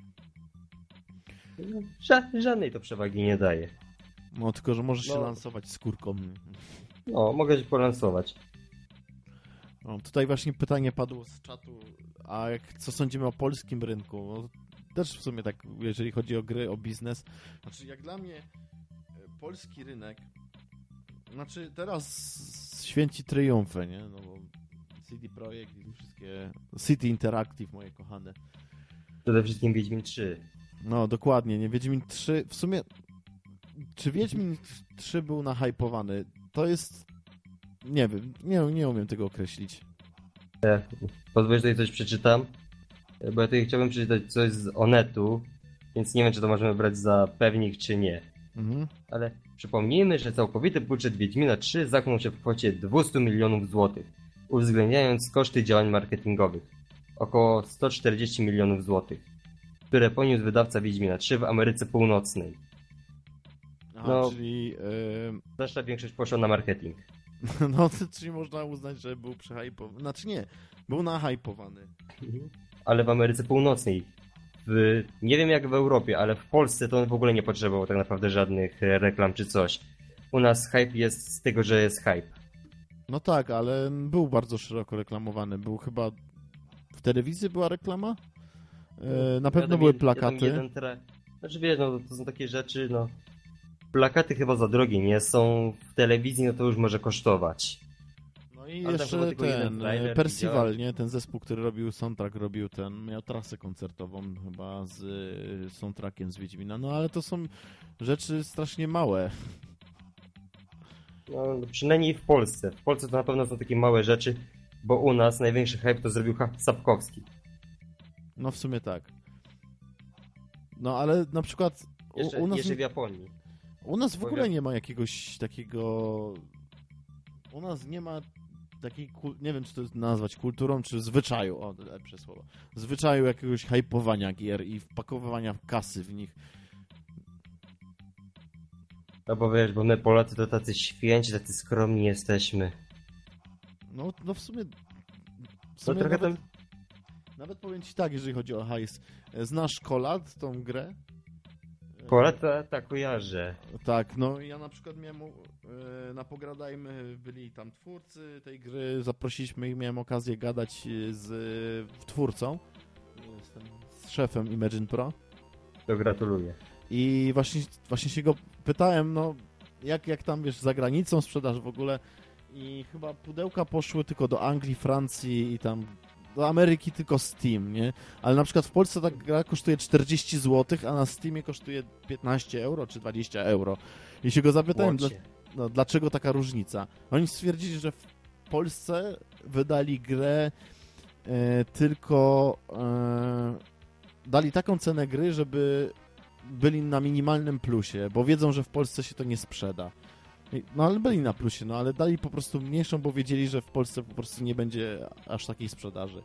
Żadnej to przewagi nie daje. No, tylko że możesz się lansować skórką. No, mogę się polansować. No, tutaj właśnie pytanie padło z czatu, a co sądzimy o polskim rynku? No, też w sumie tak, jeżeli chodzi o gry, o biznes. Znaczy, jak dla mnie polski rynek, znaczy teraz święci triumfy, nie? No bo CD Projekt i wszystkie City Interactive, moje kochane. Przede wszystkim Wiedźmin 3. No, dokładnie, nie? Wiedźmin 3, w sumie czy Wiedźmin 3 był nahypowany? To jest, nie wiem, nie umiem tego określić. Pozwól, że tutaj coś przeczytam, bo ja tutaj chciałbym przeczytać coś z Onetu, więc nie wiem, czy to możemy brać za pewnik, czy nie. Ale przypomnijmy, że całkowity budżet Wiedźmina 3 zamknął się w kwocie 200 milionów złotych, uwzględniając koszty działań marketingowych, około 140 milionów złotych, które poniósł wydawca Wiedźmina 3 w Ameryce Północnej. Czyli... Zresztą większość poszła na marketing. No, czyli można uznać, że był przehypowany. Znaczy nie, był nahypowany. Ale w Ameryce Północnej. Nie wiem jak w Europie, ale w Polsce to on w ogóle nie potrzebował tak naprawdę żadnych reklam czy coś. U nas hype jest z tego, że jest hype. No tak, ale był bardzo szeroko reklamowany. Był chyba... W telewizji była reklama? Na pewno były plakaty. Znaczy wiesz, no to są takie rzeczy, no... Plakaty chyba za drogie nie są. W telewizji no to już może kosztować. No i jeszcze ten Percival, nie? Ten zespół, który robił soundtrack, miał trasę koncertową chyba z soundtrackiem z Wiedźmina. No ale to są rzeczy strasznie małe. No przynajmniej w Polsce. W Polsce to na pewno są takie małe rzeczy, bo u nas największy hype to zrobił Sapkowski. No w sumie tak. No ale na przykład u nas... Jeszcze w Japonii. U nas w ogóle nie ma jakiegoś takiego... U nas nie ma takiej... Nie wiem, czy to nazwać kulturą, czy zwyczaju. O, lepsze słowo. Zwyczaju jakiegoś hypowania gier i wpakowywania kasy w nich. No bo wiesz, bo my Polacy to tacy święci, tacy skromni jesteśmy. No w sumie... Nawet powiem ci tak, jeżeli chodzi o hajs. Znasz Kolat, tą grę? Kolat? Tak, kojarzę. Tak, no ja na przykład miałem na Pogradajmy, byli tam twórcy tej gry, zaprosiliśmy ich, miałem okazję gadać z twórcą, z szefem Imagine Pro. To gratuluję. I właśnie się go pytałem, no jak tam, wiesz, za granicą sprzedaż w ogóle i chyba pudełka poszły tylko do Anglii, Francji i tam do Ameryki tylko Steam, nie? Ale na przykład w Polsce ta gra kosztuje 40 zł, a na Steamie kosztuje 15 euro czy 20 euro. I się go zapytałem, dlaczego taka różnica. Oni stwierdzili, że w Polsce wydali grę tylko dali taką cenę gry, żeby byli na minimalnym plusie, bo wiedzą, że w Polsce się to nie sprzeda. No ale byli na plusie, no ale dali po prostu mniejszą, bo wiedzieli, że w Polsce po prostu nie będzie aż takiej sprzedaży.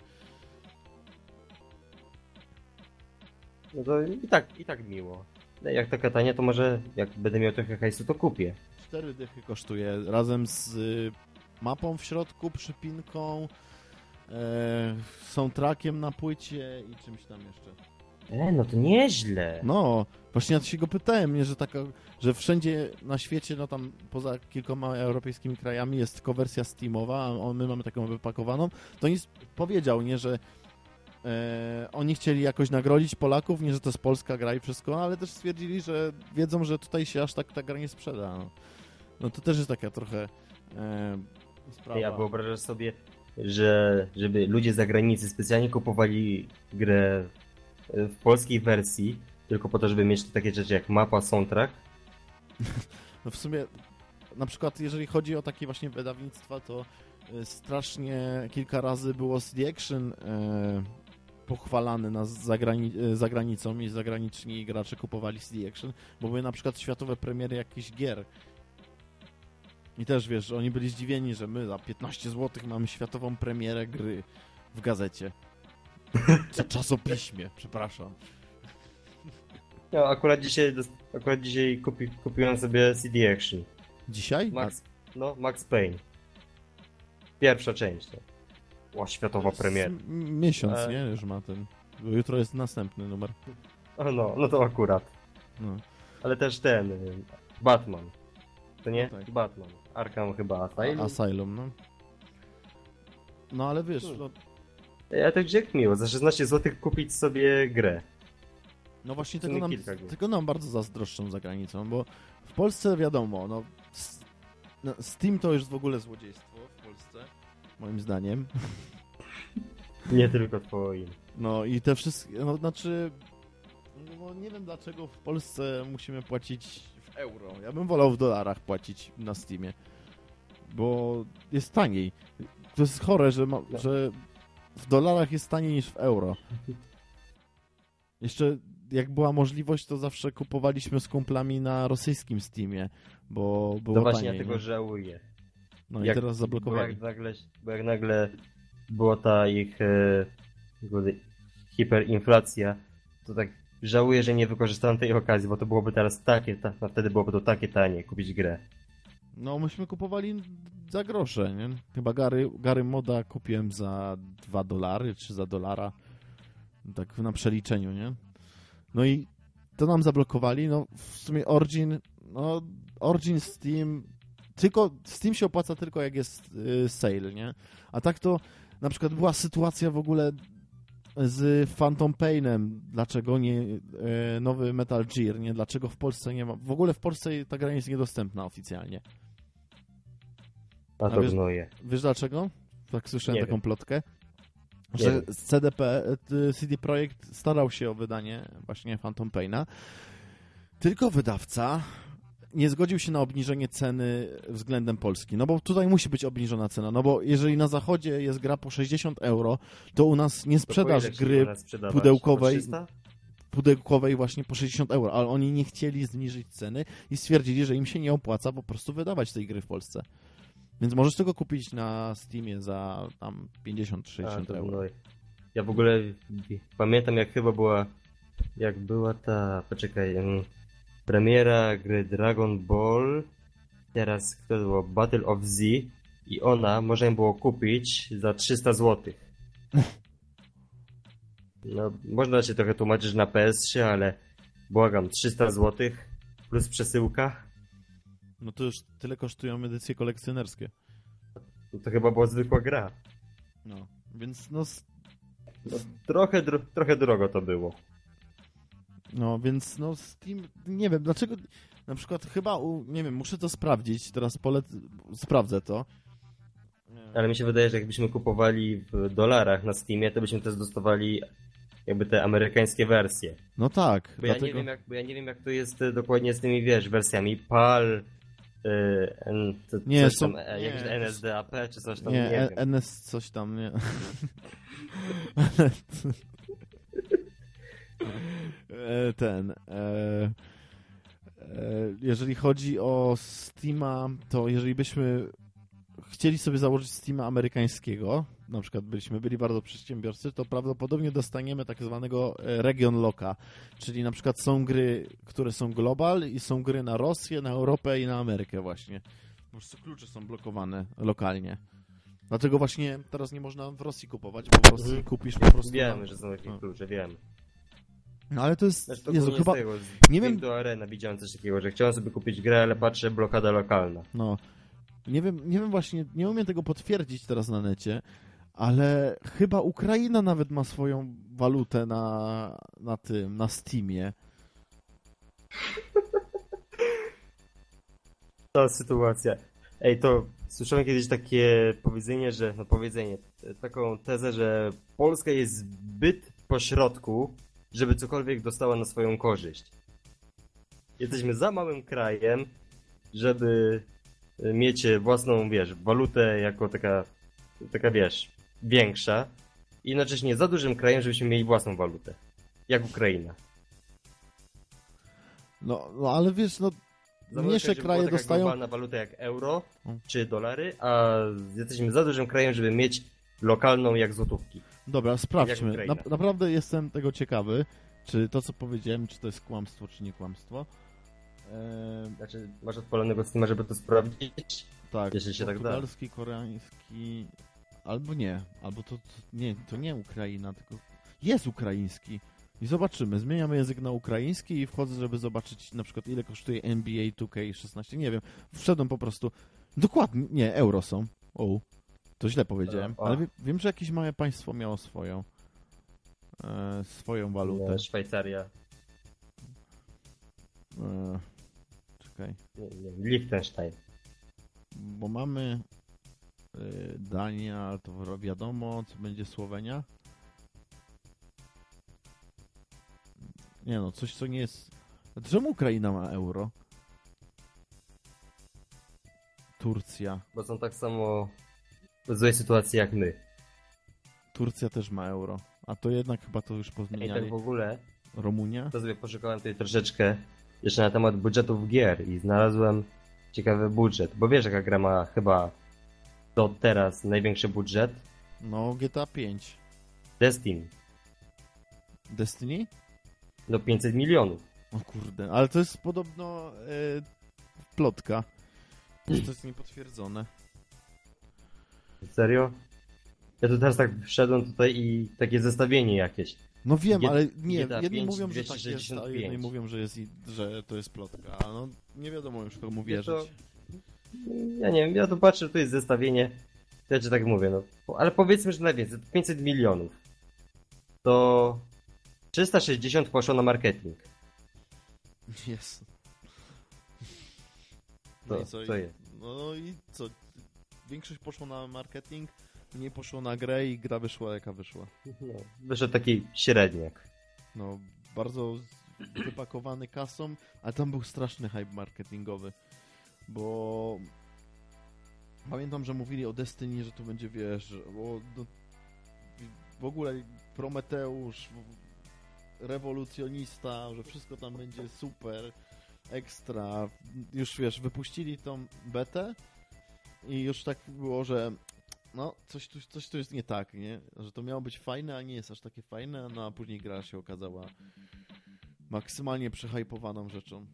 No to i tak miło. No jak taka tania, to może jak będę miał trochę hajsu, to kupię. 4 dychy kosztuje, razem z mapą w środku, przypinką, soundtrackiem na płycie i czymś tam jeszcze. No to nieźle. No, właśnie ja się go pytałem, nie, że wszędzie na świecie, no tam poza kilkoma europejskimi krajami jest tylko wersja Steamowa, a my mamy taką wypakowaną, to on powiedział, nie, że oni chcieli jakoś nagrodzić Polaków, nie, że to jest polska gra i wszystko, ale też stwierdzili, że wiedzą, że tutaj się aż tak ta gra nie sprzeda. No to też jest taka trochę sprawa. Ja wyobrażam sobie, że żeby ludzie z zagranicy specjalnie kupowali grę w polskiej wersji, tylko po to, żeby mieć takie rzeczy jak mapa, soundtrack. No w sumie, na przykład jeżeli chodzi o takie właśnie wydawnictwa, to strasznie kilka razy było CD Action pochwalany za granicą i zagraniczni gracze kupowali CD Action, bo były na przykład światowe premiery jakichś gier. I też, wiesz, oni byli zdziwieni, że my za 15 zł mamy światową premierę gry w gazecie. Czasopiśmie, przepraszam. No, akurat dzisiaj kupiłem sobie CD Action. Dzisiaj? Max Payne. Pierwsza część. O, światowa premiera. Miesiąc, nie? Już ma ten. Bo jutro jest następny numer. No to akurat. No. Ale też ten, Batman. To nie? No tak. Batman. Arkham chyba Asylum. Asylum, no. No ale wiesz, no, Ja tak jak miło, za 16 zł kupić sobie grę. no właśnie sumie tego kilka gier. tego nam bardzo zazdroszczą za granicą, bo w Polsce wiadomo, Steam to już w ogóle złodziejstwo w Polsce, moim zdaniem. Nie tylko twoim. No i te wszystkie, no znaczy, no nie wiem dlaczego w Polsce musimy płacić w euro. Ja bym wolał w dolarach płacić na Steamie, bo jest taniej. To jest chore, że w dolarach jest taniej niż w euro. Jeszcze jak była możliwość, to zawsze kupowaliśmy z kumplami na rosyjskim Steamie, bo było To właśnie taniej. ja tego żałuję. No i teraz zablokowali. Bo jak nagle była ta ich hiperinflacja, to tak żałuję, że nie wykorzystałem tej okazji, bo to byłoby teraz wtedy byłoby to takie tanie, kupić grę. No myśmy kupowali za grosze, nie? Chyba Gary Moda kupiłem za $2 czy za $1. Tak na przeliczeniu, nie? No i to nam zablokowali, no w sumie Origin Steam, tylko Steam się opłaca tylko jak jest sale, nie? A tak to na przykład była sytuacja w ogóle z Phantom Pain'em, dlaczego nie nowy Metal Gear, nie? Dlaczego w Polsce nie ma, w ogóle w Polsce ta gra jest niedostępna oficjalnie. A to gnoje. Wiesz dlaczego? Tak słyszałem Nie taką wiem. plotkę. Nie Że wiem. CD Projekt starał się o wydanie właśnie Phantom Pain'a, tylko wydawca nie zgodził się na obniżenie ceny względem Polski. No bo tutaj musi być obniżona cena, no bo jeżeli na zachodzie jest gra po 60 euro, to u nas nie sprzedasz gry pudełkowej właśnie po 60 euro, ale oni nie chcieli zniżyć ceny i stwierdzili, że im się nie opłaca po prostu wydawać tej gry w Polsce. Więc możesz tego kupić na Steamie za tam 50-60 euro. Ja w ogóle pamiętam jak była ta, premiera gry Dragon Ball, teraz to było Battle of Z i można ją było kupić za 300 zł. No, można się trochę tłumaczyć na PS3, ale błagam, 300 zł plus przesyłka. No to już tyle kosztują edycje kolekcjonerskie. To chyba była zwykła gra. No, więc Trochę drogo to było. No, więc Steam, nie wiem, dlaczego, na przykład chyba, nie wiem, muszę to sprawdzić, teraz sprawdzę to. Ale mi się wydaje, że jakbyśmy kupowali w dolarach na Steamie, to byśmy też dostawali jakby te amerykańskie wersje. No tak, Bo ja nie wiem jak to jest dokładnie z tymi, wiesz, wersjami PAL, NSDAP czy coś tam, nie wiem. NS coś tam, nie. Jeżeli chodzi o Steama, to jeżeli byśmy chcieli sobie założyć Steama amerykańskiego, na przykład byli bardzo przedsiębiorcy, to prawdopodobnie dostaniemy tak zwanego region locka, czyli na przykład są gry, które są global i są gry na Rosję, na Europę i na Amerykę właśnie. Po prostu klucze są blokowane lokalnie. Dlatego właśnie teraz nie można w Rosji kupować, bo w Rosji kupisz po prostu... Wiemy, że są jakieś klucze, wiemy. No ale to jest... Zresztą Jezu, chyba... nie wiem... do Arena widziałem coś takiego, że chciałem sobie kupić grę, ale patrzę, blokada lokalna. No. Nie wiem właśnie, nie umiem tego potwierdzić teraz na necie, ale chyba Ukraina nawet ma swoją walutę na Steamie. Ta sytuacja. Ej, to słyszałem kiedyś takie taką tezę, że Polska jest zbyt pośrodku, żeby cokolwiek dostała na swoją korzyść. Jesteśmy za małym krajem, żeby mieć własną, wiesz, walutę jako taka wiesz, większa i jednocześnie za dużym krajem, żebyśmy mieli własną walutę. Jak Ukraina. No ale wiesz, mniejsze kraje dostają... globalna waluta jak euro czy dolary, a jesteśmy za dużym krajem, żeby mieć lokalną jak złotówki. Dobra, sprawdźmy. Naprawdę jestem tego ciekawy. czy to, co powiedziałem, czy to jest kłamstwo, czy nie kłamstwo. Znaczy, masz odpalonego Steama, żeby to sprawdzić? Tak, Jeśli się tak da. portugalski, koreański, albo nie, albo nie, to nie Ukraina, tylko jest ukraiński. I zobaczymy, zmieniamy język na ukraiński i wchodzę, żeby zobaczyć na przykład ile kosztuje NBA 2K16, nie wiem, wszedłem po prostu, dokładnie, nie, euro są, to źle powiedziałem, ale wiem, że jakieś małe państwo miało swoją walutę. Nie, Szwajcaria. Czekaj. Nie, Liechtenstein. Bo mamy Dania, to wiadomo, co będzie Słowenia. Nie no, coś co nie jest... Czemu Ukraina ma euro? Turcja. Bo są tak samo w złej sytuacji jak my. Turcja też ma euro. A to jednak chyba to już I pozmieniali. tak w ogóle, Rumunia? to sobie poszukałem tutaj troszeczkę jeszcze na temat budżetów gier i znalazłem ciekawy budżet. Bo wiesz, jaka gra ma chyba do teraz największy budżet? No, GTA 5. Destiny. Destiny? Do 500 milionów. O kurde, ale to jest podobno plotka. To jest niepotwierdzone. Serio? Ja tu teraz tak wszedłem tutaj i takie zestawienie jakieś. No wiem, G- ale nie, GTA jedni 5, mówią, że tak jest, a 265. jedni mówią, że to jest plotka. A no, nie wiadomo już komu Ja wierzyć. to- Ja nie wiem, ja tu patrzę, tu jest zestawienie. Ja ci tak mówię, no. Ale powiedzmy, że najwięcej, to 500 milionów. To 360 poszło na marketing. Jest. To, i co? co jest? No i co? Większość poszło na marketing, mniej poszło na grę i gra wyszła jaka wyszła. No, wyszedł taki średniak. No, bardzo wypakowany kasą, ale tam był straszny hype marketingowy, bo pamiętam, że mówili o Destiny, że to będzie, wiesz, w ogóle Prometeusz, rewolucjonista, że wszystko tam będzie super, ekstra. Już, wiesz, wypuścili tą betę i już tak było, że no, coś tu jest nie tak, nie? Że to miało być fajne, a nie jest aż takie fajne, no a później gra się okazała maksymalnie przehypowaną rzeczą.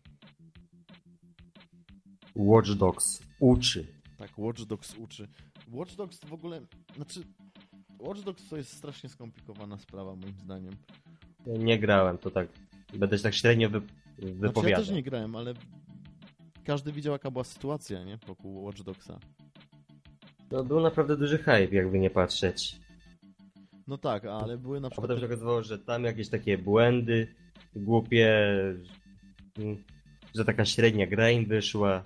Watch Dogs uczy. Tak, Watch Dogs uczy. Watch Dogs w ogóle, znaczy Watch Dogs to jest strasznie skomplikowana sprawa moim zdaniem. Ja nie grałem, to tak. Będę się tak średnio Znaczy, ja wypowiadał. też nie grałem, ale każdy widział jaka była sytuacja, nie? Wokół Watch Dogsa. No, był naprawdę duży hype, jakby nie patrzeć. No tak, ale były na A przykład... potem się okazało, że tam jakieś takie błędy głupie, że taka średnia gra im wyszła.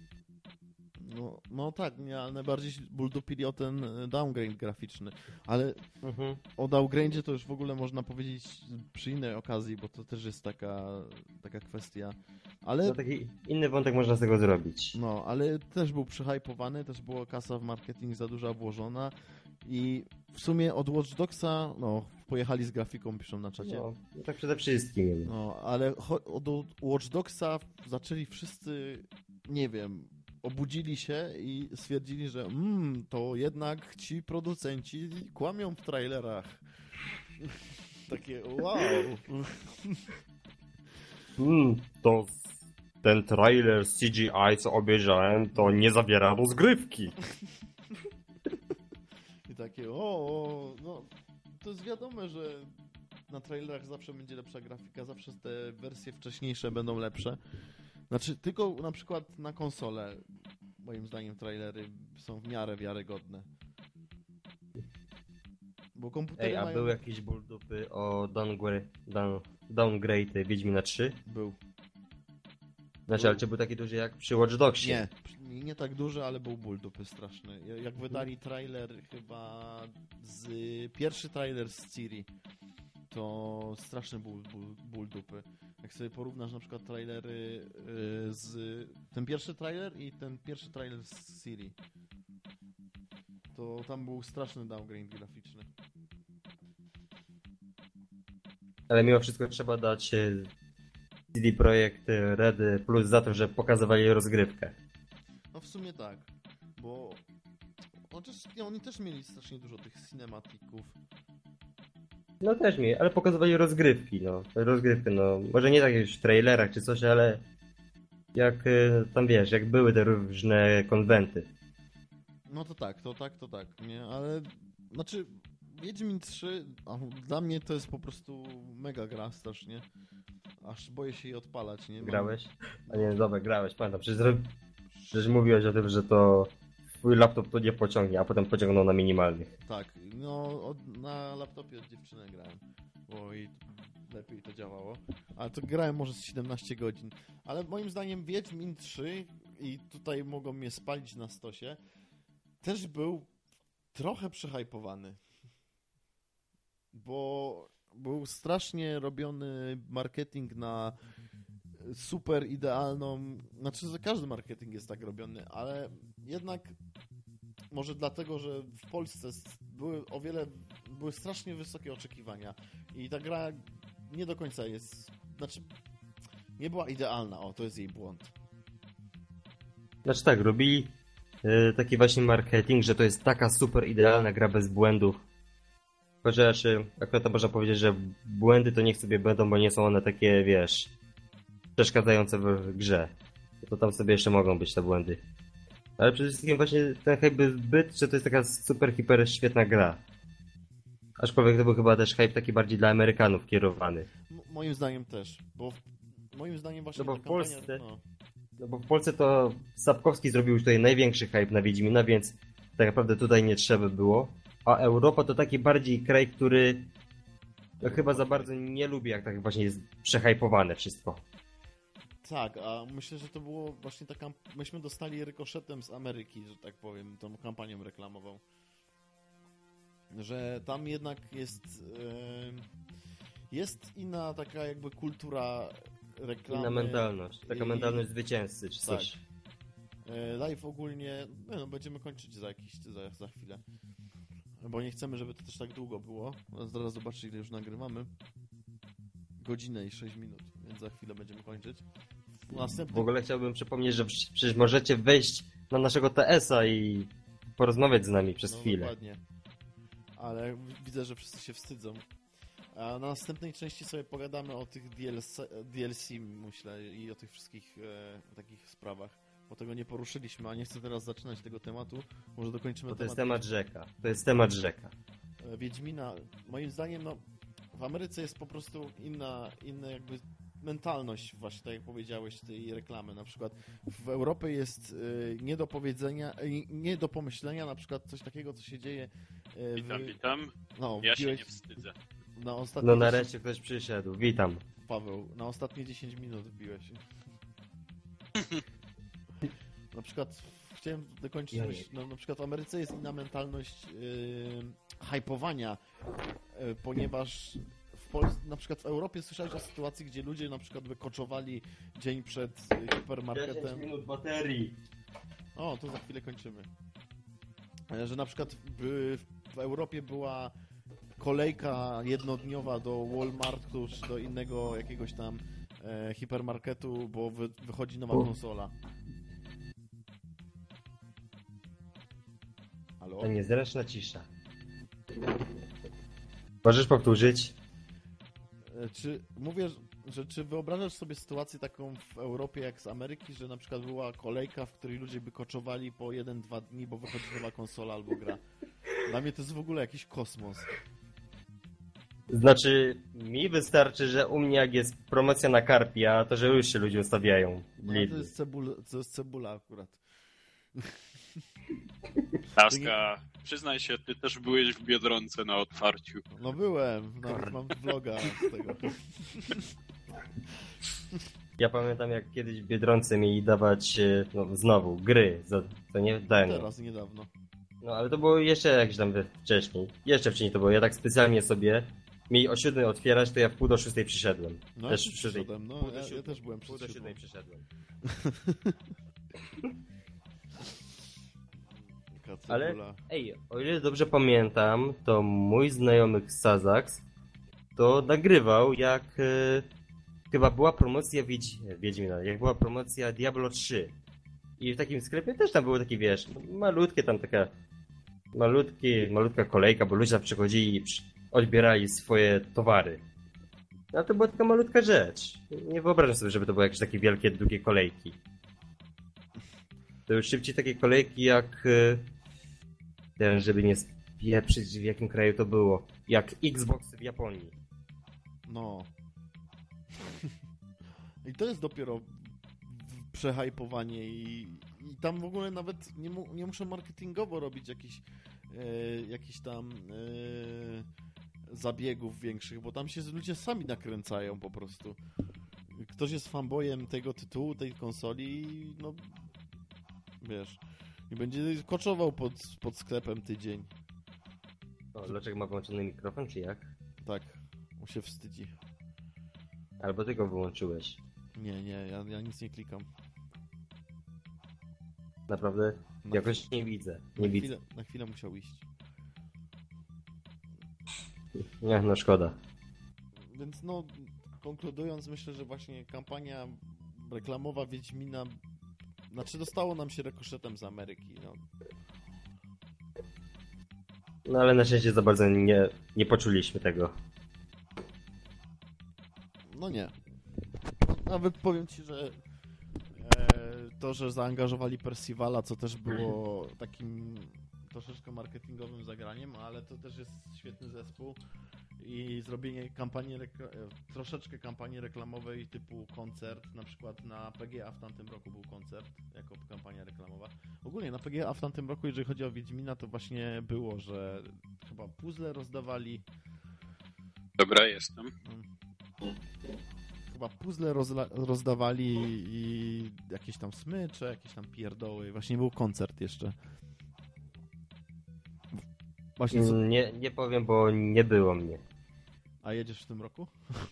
No tak, nie, ale najbardziej ból dupili o ten downgrade graficzny. Ale Mhm. o downgrade'zie to już w ogóle można powiedzieć przy innej okazji, bo to też jest taka kwestia. Ale No taki inny wątek można z tego zrobić. no, ale też był przehypowany, też była kasa w marketing za duża włożona i w sumie od Watch Dogsa, no, pojechali z grafiką, piszą na czacie. No, tak przede wszystkim. No, ale od Watch Dogsa zaczęli wszyscy, nie wiem, obudzili się i stwierdzili, że to jednak ci producenci kłamią w trailerach. Takie wow. To ten trailer z CGI, co obejrzałem, to nie zawiera rozgrywki. I takie no to jest wiadome, że na trailerach zawsze będzie lepsza grafika, zawsze te wersje wcześniejsze będą lepsze. Znaczy, tylko na przykład na konsolę, moim zdaniem, trailery są w miarę wiarygodne. Bo komputery Ej, a mają... był jakiś ból dupy o downgrade Wiedźmina 3? Był. Znaczy, ale czy był taki duży jak przy Watch Dogsie? Nie tak duży, ale był ból dupy straszny. Jak wydali trailer chyba pierwszy trailer z Ciri, to straszny ból dupy. Jak sobie porównasz na przykład trailery ten pierwszy trailer i ten pierwszy trailer z Ciri, to tam był straszny downgrade graficzny. Ale mimo wszystko trzeba dać CD Projekt Red plus za to, że pokazywali rozgrywkę. No w sumie tak, bo oni też mieli strasznie dużo tych cinematików. No też mi, ale pokazywali rozgrywki, no. Rozgrywkę, no. Może nie tak jak już w trailerach czy coś, ale jak tam wiesz, jak były te różne konwenty. No to tak, nie, ale znaczy Wiedźmin 3 dla mnie to jest po prostu mega gra strasznie. Aż boję się jej odpalać, nie? Grałeś? A nie, dobra, grałeś, pamiętam. Przecież mówiłeś o tym, że to twój laptop to nie pociągnie, a potem pociągnął na minimalnych. Tak, no na laptopie od dziewczyny grałem, bo i lepiej to działało. Ale to grałem może z 17 godzin. Ale moim zdaniem Wiedźmin 3 i tutaj mogą mnie spalić na stosie, też był trochę przehypowany. Bo był strasznie robiony marketing na super idealną, znaczy że każdy marketing jest tak robiony, ale jednak może dlatego, że w Polsce były strasznie wysokie oczekiwania i ta gra nie do końca jest, znaczy nie była idealna, to jest jej błąd. Znaczy tak, robili taki właśnie marketing, że to jest taka super idealna gra bez błędów. Chociaż akurat to można powiedzieć, że błędy to niech sobie będą, bo nie są one takie, wiesz, przeszkadzające w grze. To tam sobie jeszcze mogą być te błędy. Ale przede wszystkim właśnie ten hype był zbyt, że to jest taka super, hiper świetna gra. Aczkolwiek to był chyba też hype taki bardziej dla Amerykanów kierowany. Moim zdaniem też, bo moim zdaniem właśnie No bo ta w Polsce... no. No bo w Polsce to Sapkowski zrobił już tutaj największy hype na Wiedźmina, więc tak naprawdę tutaj nie trzeba było. A Europa to taki bardziej kraj, który no chyba za bardzo nie lubi, jak tak właśnie jest przehypowane wszystko. Tak, a myślę, że to było właśnie taka... Myśmy dostali rykoszetem z Ameryki, że tak powiem, tą kampanią reklamową. Że tam jednak jest inna taka jakby kultura reklamy. Inna mentalność, taka mentalność zwycięzcy czy coś. Tak. Live ogólnie, no będziemy kończyć za chwilę. Bo nie chcemy, żeby to też tak długo było. Zaraz zobaczcie, ile już nagrywamy. Godzinę i 6 minut, więc za chwilę będziemy kończyć. W ogóle chciałbym przypomnieć, że przecież możecie wejść na naszego TS-a i porozmawiać z nami przez chwilę. Dokładnie. Ale widzę, że wszyscy się wstydzą. A na następnej części sobie pogadamy o tych DLC, myślę, i o tych wszystkich takich sprawach. Bo tego nie poruszyliśmy, a nie chcę teraz zaczynać tego tematu. Może dokończymy To jest temat rzeka. To jest temat rzeka. Wiedźmina. Moim zdaniem, no, w Ameryce jest po prostu inna jakby mentalność, właśnie tak jak powiedziałeś, tej reklamy. Na przykład w Europie jest nie do powiedzenia, nie do pomyślenia, na przykład coś takiego, co się dzieje Witam. No, Ja się nie wstydzę. No nareszcie ktoś przyszedł. Witam. Paweł, na ostatnie 10 minut wbiłeś. Na przykład chciałem dokończyć myśl, no, na przykład w Ameryce jest inna mentalność hypowania, ponieważ na przykład w Europie słyszałeś o sytuacji, gdzie ludzie na przykład wykoczowali dzień przed hipermarketem. 10 minut baterii. O, to za chwilę kończymy. Że na przykład w Europie była kolejka jednodniowa do Walmartu czy do innego jakiegoś tam hipermarketu, bo wychodzi nowa konsola. Halo? To niezręczna cisza. Możesz powtórzyć? Czy wyobrażasz sobie sytuację taką w Europie jak z Ameryki, że na przykład była kolejka, w której ludzie by koczowali po 1-2 dni, bo wychodzi nowa konsola albo gra? Dla mnie to jest w ogóle jakiś kosmos. Znaczy, mi wystarczy, że u mnie jak jest promocja na Karpia, to że już się ludzie ustawiają. No, to jest cebula akurat. Laska, przyznaj się, ty też byłeś w Biedronce na otwarciu. No byłem, nawet mam vloga z tego. Ja pamiętam, jak kiedyś w Biedronce mieli dawać, no znowu, gry, to nie dałem. Teraz, niedawno. No ale to było jeszcze jakś tam wcześniej. Jeszcze wcześniej to było. Ja tak specjalnie sobie mieli o 7 otwierać, to ja w pół do 6 przyszedłem. No też ja przyszedłem, no ja też byłem pół do 7 przyszedłem. Ale, ej, o ile dobrze pamiętam, to mój znajomy Xazax to nagrywał, jak chyba była promocja Wiedźmina, jak była promocja Diablo 3. I w takim sklepie też tam było takie, wiesz, malutkie tam taka, malutka kolejka, bo ludzie tam przychodzili i odbierali swoje towary. No to była taka malutka rzecz. Nie wyobrażam sobie, żeby to były jakieś takie wielkie, długie kolejki. To już szybciej takie kolejki jak... żeby nie spieprzyć, w jakim kraju to było. Jak Xbox w Japonii. No. I to jest dopiero przehajpowanie i tam w ogóle nawet nie muszę marketingowo robić jakichś tam zabiegów większych, bo tam się ludzie sami nakręcają po prostu. Ktoś jest fanboyem tego tytułu, tej konsoli i no wiesz, i będzie koczował pod sklepem tydzień. O, dlaczego ma włączony mikrofon, czy jak? Tak, on się wstydzi. Albo ty go wyłączyłeś. Nie, ja nic nie klikam. Naprawdę? Jakoś nie widzę. Nie widzę. Na chwilę musiał iść. Nie, no szkoda. Więc no, konkludując, myślę, że właśnie kampania reklamowa Wiedźmina, znaczy dostało nam się rykoszetem z Ameryki, no. No ale na szczęście za bardzo nie poczuliśmy tego. No nie. Nawet powiem ci, że to, że zaangażowali Percivala, co też było takim troszeczkę marketingowym zagraniem, ale to też jest świetny zespół i zrobienie troszeczkę kampanii reklamowej typu koncert, na przykład na PGA w tamtym roku był koncert jako kampania reklamowa. Ogólnie na PGA w tamtym roku, jeżeli chodzi o Wiedźmina, to właśnie było, że chyba puzzle rozdawali. Dobra, jestem. Chyba puzzle rozdawali i jakieś tam smycze, jakieś tam pierdoły. Właśnie był koncert jeszcze. Właśnie co... Nie powiem, bo nie było mnie. A jedziesz w tym roku?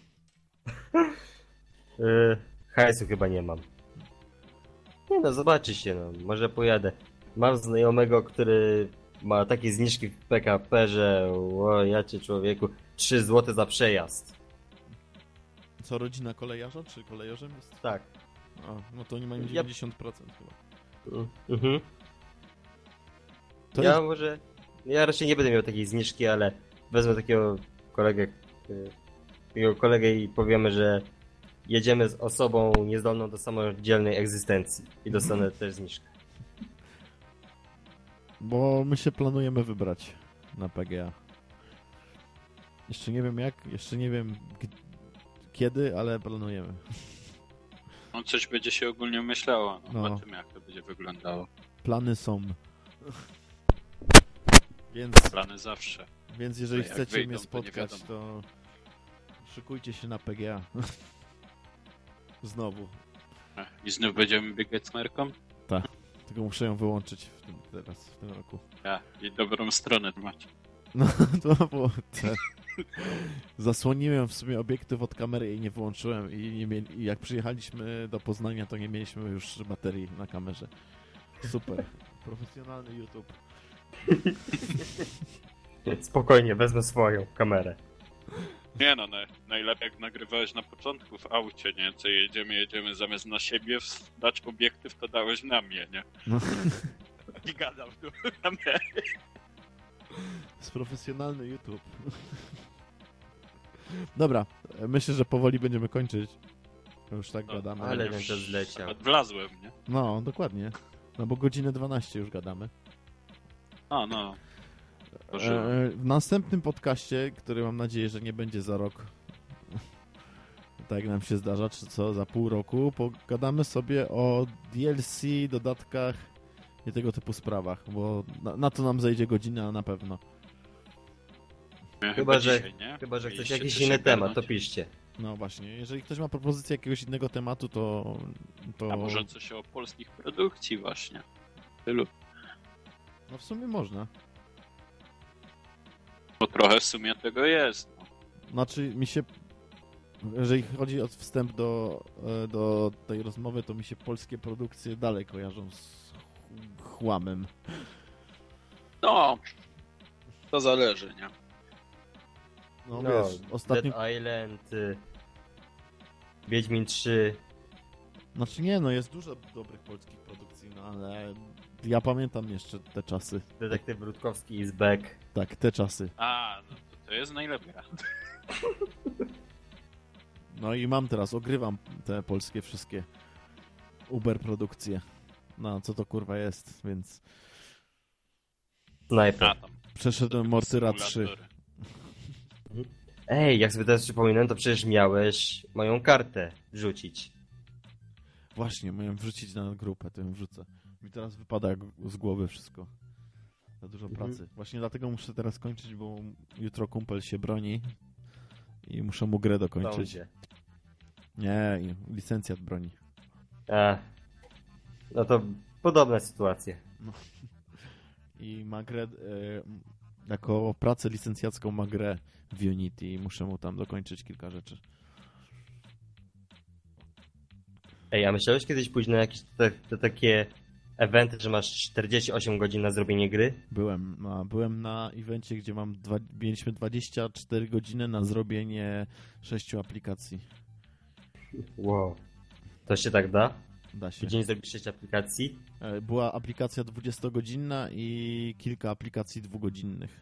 Hajsu chyba nie mam. Nie no, zobaczycie, no. Może pojadę. Mam znajomego, który ma takie zniżki w PKP, że o ja cię człowieku, 3 zł za przejazd. Co, rodzina kolejarza, czy kolejarzem jest? Tak. A, no to oni mają 90% chyba. Mhm. To Ja raczej nie będę miał takiej zniżki, ale wezmę takiego kolegę i powiemy, że jedziemy z osobą niezdolną do samodzielnej egzystencji i dostanę też zniżkę. Bo my się planujemy wybrać na PGA. Jeszcze nie wiem jak, jeszcze nie wiem kiedy, ale planujemy. No coś będzie się ogólnie myślało No. o tym, jak to będzie wyglądało. Plany są. Plany zawsze. Więc jeżeli jak chcecie wyjdą, mnie to nie spotkać, wiadomo. to szykujcie się na PGA. Znowu. I znów będziemy biegać z Merką? Tylko muszę ją wyłączyć w tym roku. Ja, i dobrą stronę macie. No to było zasłoniłem w sumie obiektyw od kamery i nie wyłączyłem i jak przyjechaliśmy do Poznania, to nie mieliśmy już baterii na kamerze. Super. Profesjonalny YouTube. Spokojnie, wezmę swoją kamerę. Nie no, najlepiej jak nagrywałeś na początku w aucie, nie? Co jedziemy, zamiast na siebie dać obiektyw, to dałeś na mnie, nie? No. I gadał tu na mnie. Jest profesjonalny YouTube. Dobra, myślę, że powoli będziemy kończyć. Już tak gadamy. Ale ten czas zleciał. Wlazłem, nie? No, dokładnie. No bo godzinę 12 już gadamy. A, no. W następnym podcaście, który mam nadzieję, że nie będzie za rok, tak jak nam się zdarza, czy co, za pół roku, pogadamy sobie o DLC, dodatkach i tego typu sprawach, bo na to nam zejdzie godzina na pewno. Chyba, że Mieliście chcecie jakiś coś inny temat, ogarnąć? to piszcie. No właśnie, jeżeli ktoś ma propozycję jakiegoś innego tematu, to... A może coś o polskich produkcji właśnie? Tylu. No w sumie można. Bo trochę w sumie tego jest. No. Znaczy mi się... Jeżeli chodzi o wstęp do tej rozmowy, to mi się polskie produkcje dalej kojarzą z chłamem. No, to zależy, nie? No wiesz, ostatnio... Dead Island, Wiedźmin 3. Znaczy nie, no jest dużo dobrych polskich produkcji, no ale ja pamiętam jeszcze te czasy. Detektyw Rutkowski is back. Tak, te czasy. A, no to To jest najlepsza. No i mam teraz, ogrywam te polskie wszystkie Uber produkcje. No, co to kurwa jest, więc Sniper. Tam. przeszedłem Mortyra 3. Symulatory. Ej, jak sobie teraz przypominam, to przecież miałeś moją kartę wrzucić. Właśnie, miałem wrzucić na grupę, to ją wrzucę. Mi teraz wypada z głowy wszystko. Za dużo pracy. Właśnie dlatego muszę teraz kończyć, bo jutro kumpel się broni i muszę mu grę dokończyć. Będzie. Nie, licencjat broni. No to podobna sytuacja. I ma grę, jako pracę licencjacką ma grę w Unity i muszę mu tam dokończyć kilka rzeczy. Ej, a myślałeś kiedyś pójść na jakieś te takie eventy, że masz 48 godzin na zrobienie gry? Byłem na evencie, gdzie mieliśmy 24 godziny na zrobienie 6 aplikacji. Wow. To się tak da? Da się. W dzień zrobisz 6 aplikacji? Była aplikacja 20-godzinna i kilka aplikacji 2-godzinnych.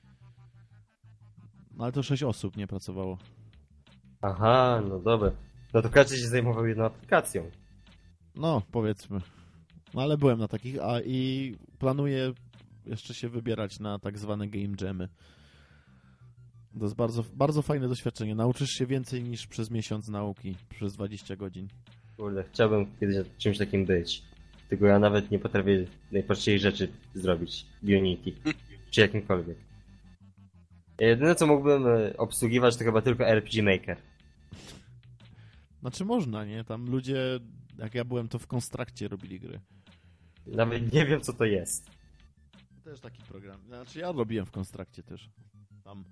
No ale to 6 osób nie pracowało. Aha, no dobra. No to każdy się zajmował jedną aplikacją. No, powiedzmy. No ale byłem na takich, i planuję jeszcze się wybierać na tak zwane game jammy. To jest bardzo, bardzo fajne doświadczenie. Nauczysz się więcej niż przez miesiąc nauki, przez 20 godzin. Kurde, chciałbym kiedyś na czymś takim być. Tylko ja nawet nie potrafię najprostszej rzeczy zrobić w Unity. Czy jakimkolwiek. Jedyne co mógłbym obsługiwać to chyba tylko RPG Maker. Znaczy można, nie? Tam ludzie, jak ja byłem, to w Constructie robili gry. Nawet nie wiem co to jest. Też taki program. Znaczy ja robiłem w Constructie też. Tam.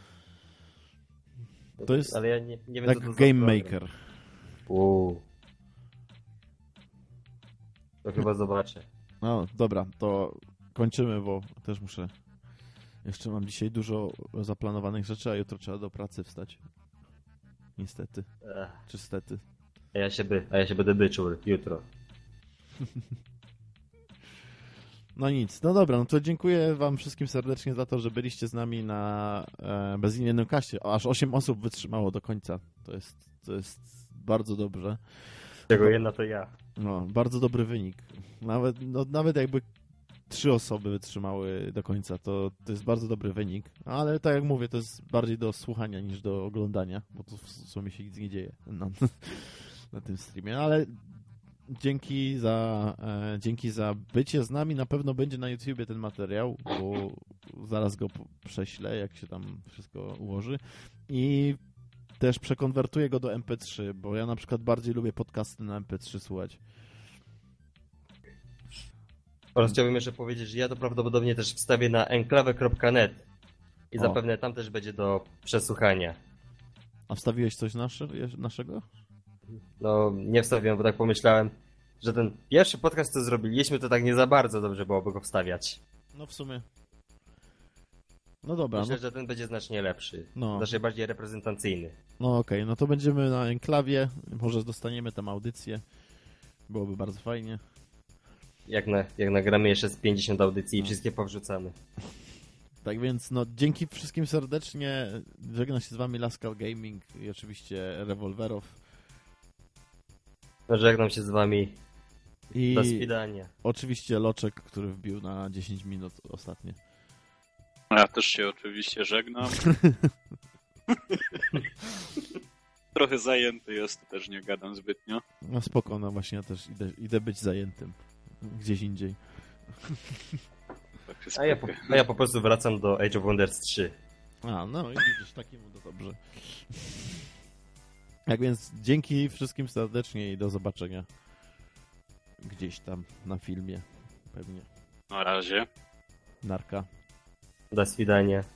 To jest Ale ja nie wiem tak co to za Game program. Maker. To chyba zobaczę. No dobra, to kończymy, bo też muszę. Jeszcze mam dzisiaj dużo zaplanowanych rzeczy, a jutro trzeba do pracy wstać. Niestety. Ech, Czy stety. a ja się będę byczur jutro. No nic, no dobra, no to dziękuję wam wszystkim serdecznie za to, że byliście z nami na bezimiennym kaście. Aż 8 osób wytrzymało do końca. To jest bardzo dobrze. Czego jedna to ja. No, bardzo dobry wynik. Nawet jakby 3 osoby wytrzymały do końca, to jest bardzo dobry wynik. Ale tak jak mówię, to jest bardziej do słuchania niż do oglądania, bo tu w sumie się nic nie dzieje na tym streamie. Ale dzięki za bycie z nami. Na pewno będzie na YouTubie ten materiał, bo zaraz go prześlę, jak się tam wszystko ułoży. I też przekonwertuję go do MP3, bo ja na przykład bardziej lubię podcasty na MP3 słuchać. Oraz chciałbym jeszcze powiedzieć, że ja to prawdopodobnie też wstawię na enklawę.net i O. zapewne tam też będzie do przesłuchania. A wstawiłeś coś naszego? No, nie wstawiłem, bo tak pomyślałem, że ten pierwszy podcast, co zrobiliśmy, to tak nie za bardzo dobrze byłoby go wstawiać. No w sumie. No dobra. Myślę, że ten będzie znacznie lepszy. No. Znacznie bardziej reprezentacyjny. No okej, no to będziemy na enklawie. Może dostaniemy tam audycję. Byłoby bardzo fajnie. Jak nagramy jeszcze z 50 audycji i wszystkie powrzucamy. Tak więc, no dzięki wszystkim serdecznie. Żegna się z wami Laskal Gaming i oczywiście Rewolwerow. No, żegnam się z wami. I Do swidania. oczywiście Loczek, który wbił na 10 minut ostatnie. Ja też się oczywiście żegnam. Trochę zajęty jest, też nie gadam zbytnio. No spoko, no właśnie ja też idę być zajętym. Gdzieś indziej. Tak się A ja po prostu wracam do Age of Wonders 3. A, no i widzisz, takiemu to dobrze. Tak więc dzięki wszystkim serdecznie i do zobaczenia gdzieś tam na filmie pewnie. Na razie. Narka. Do swidania.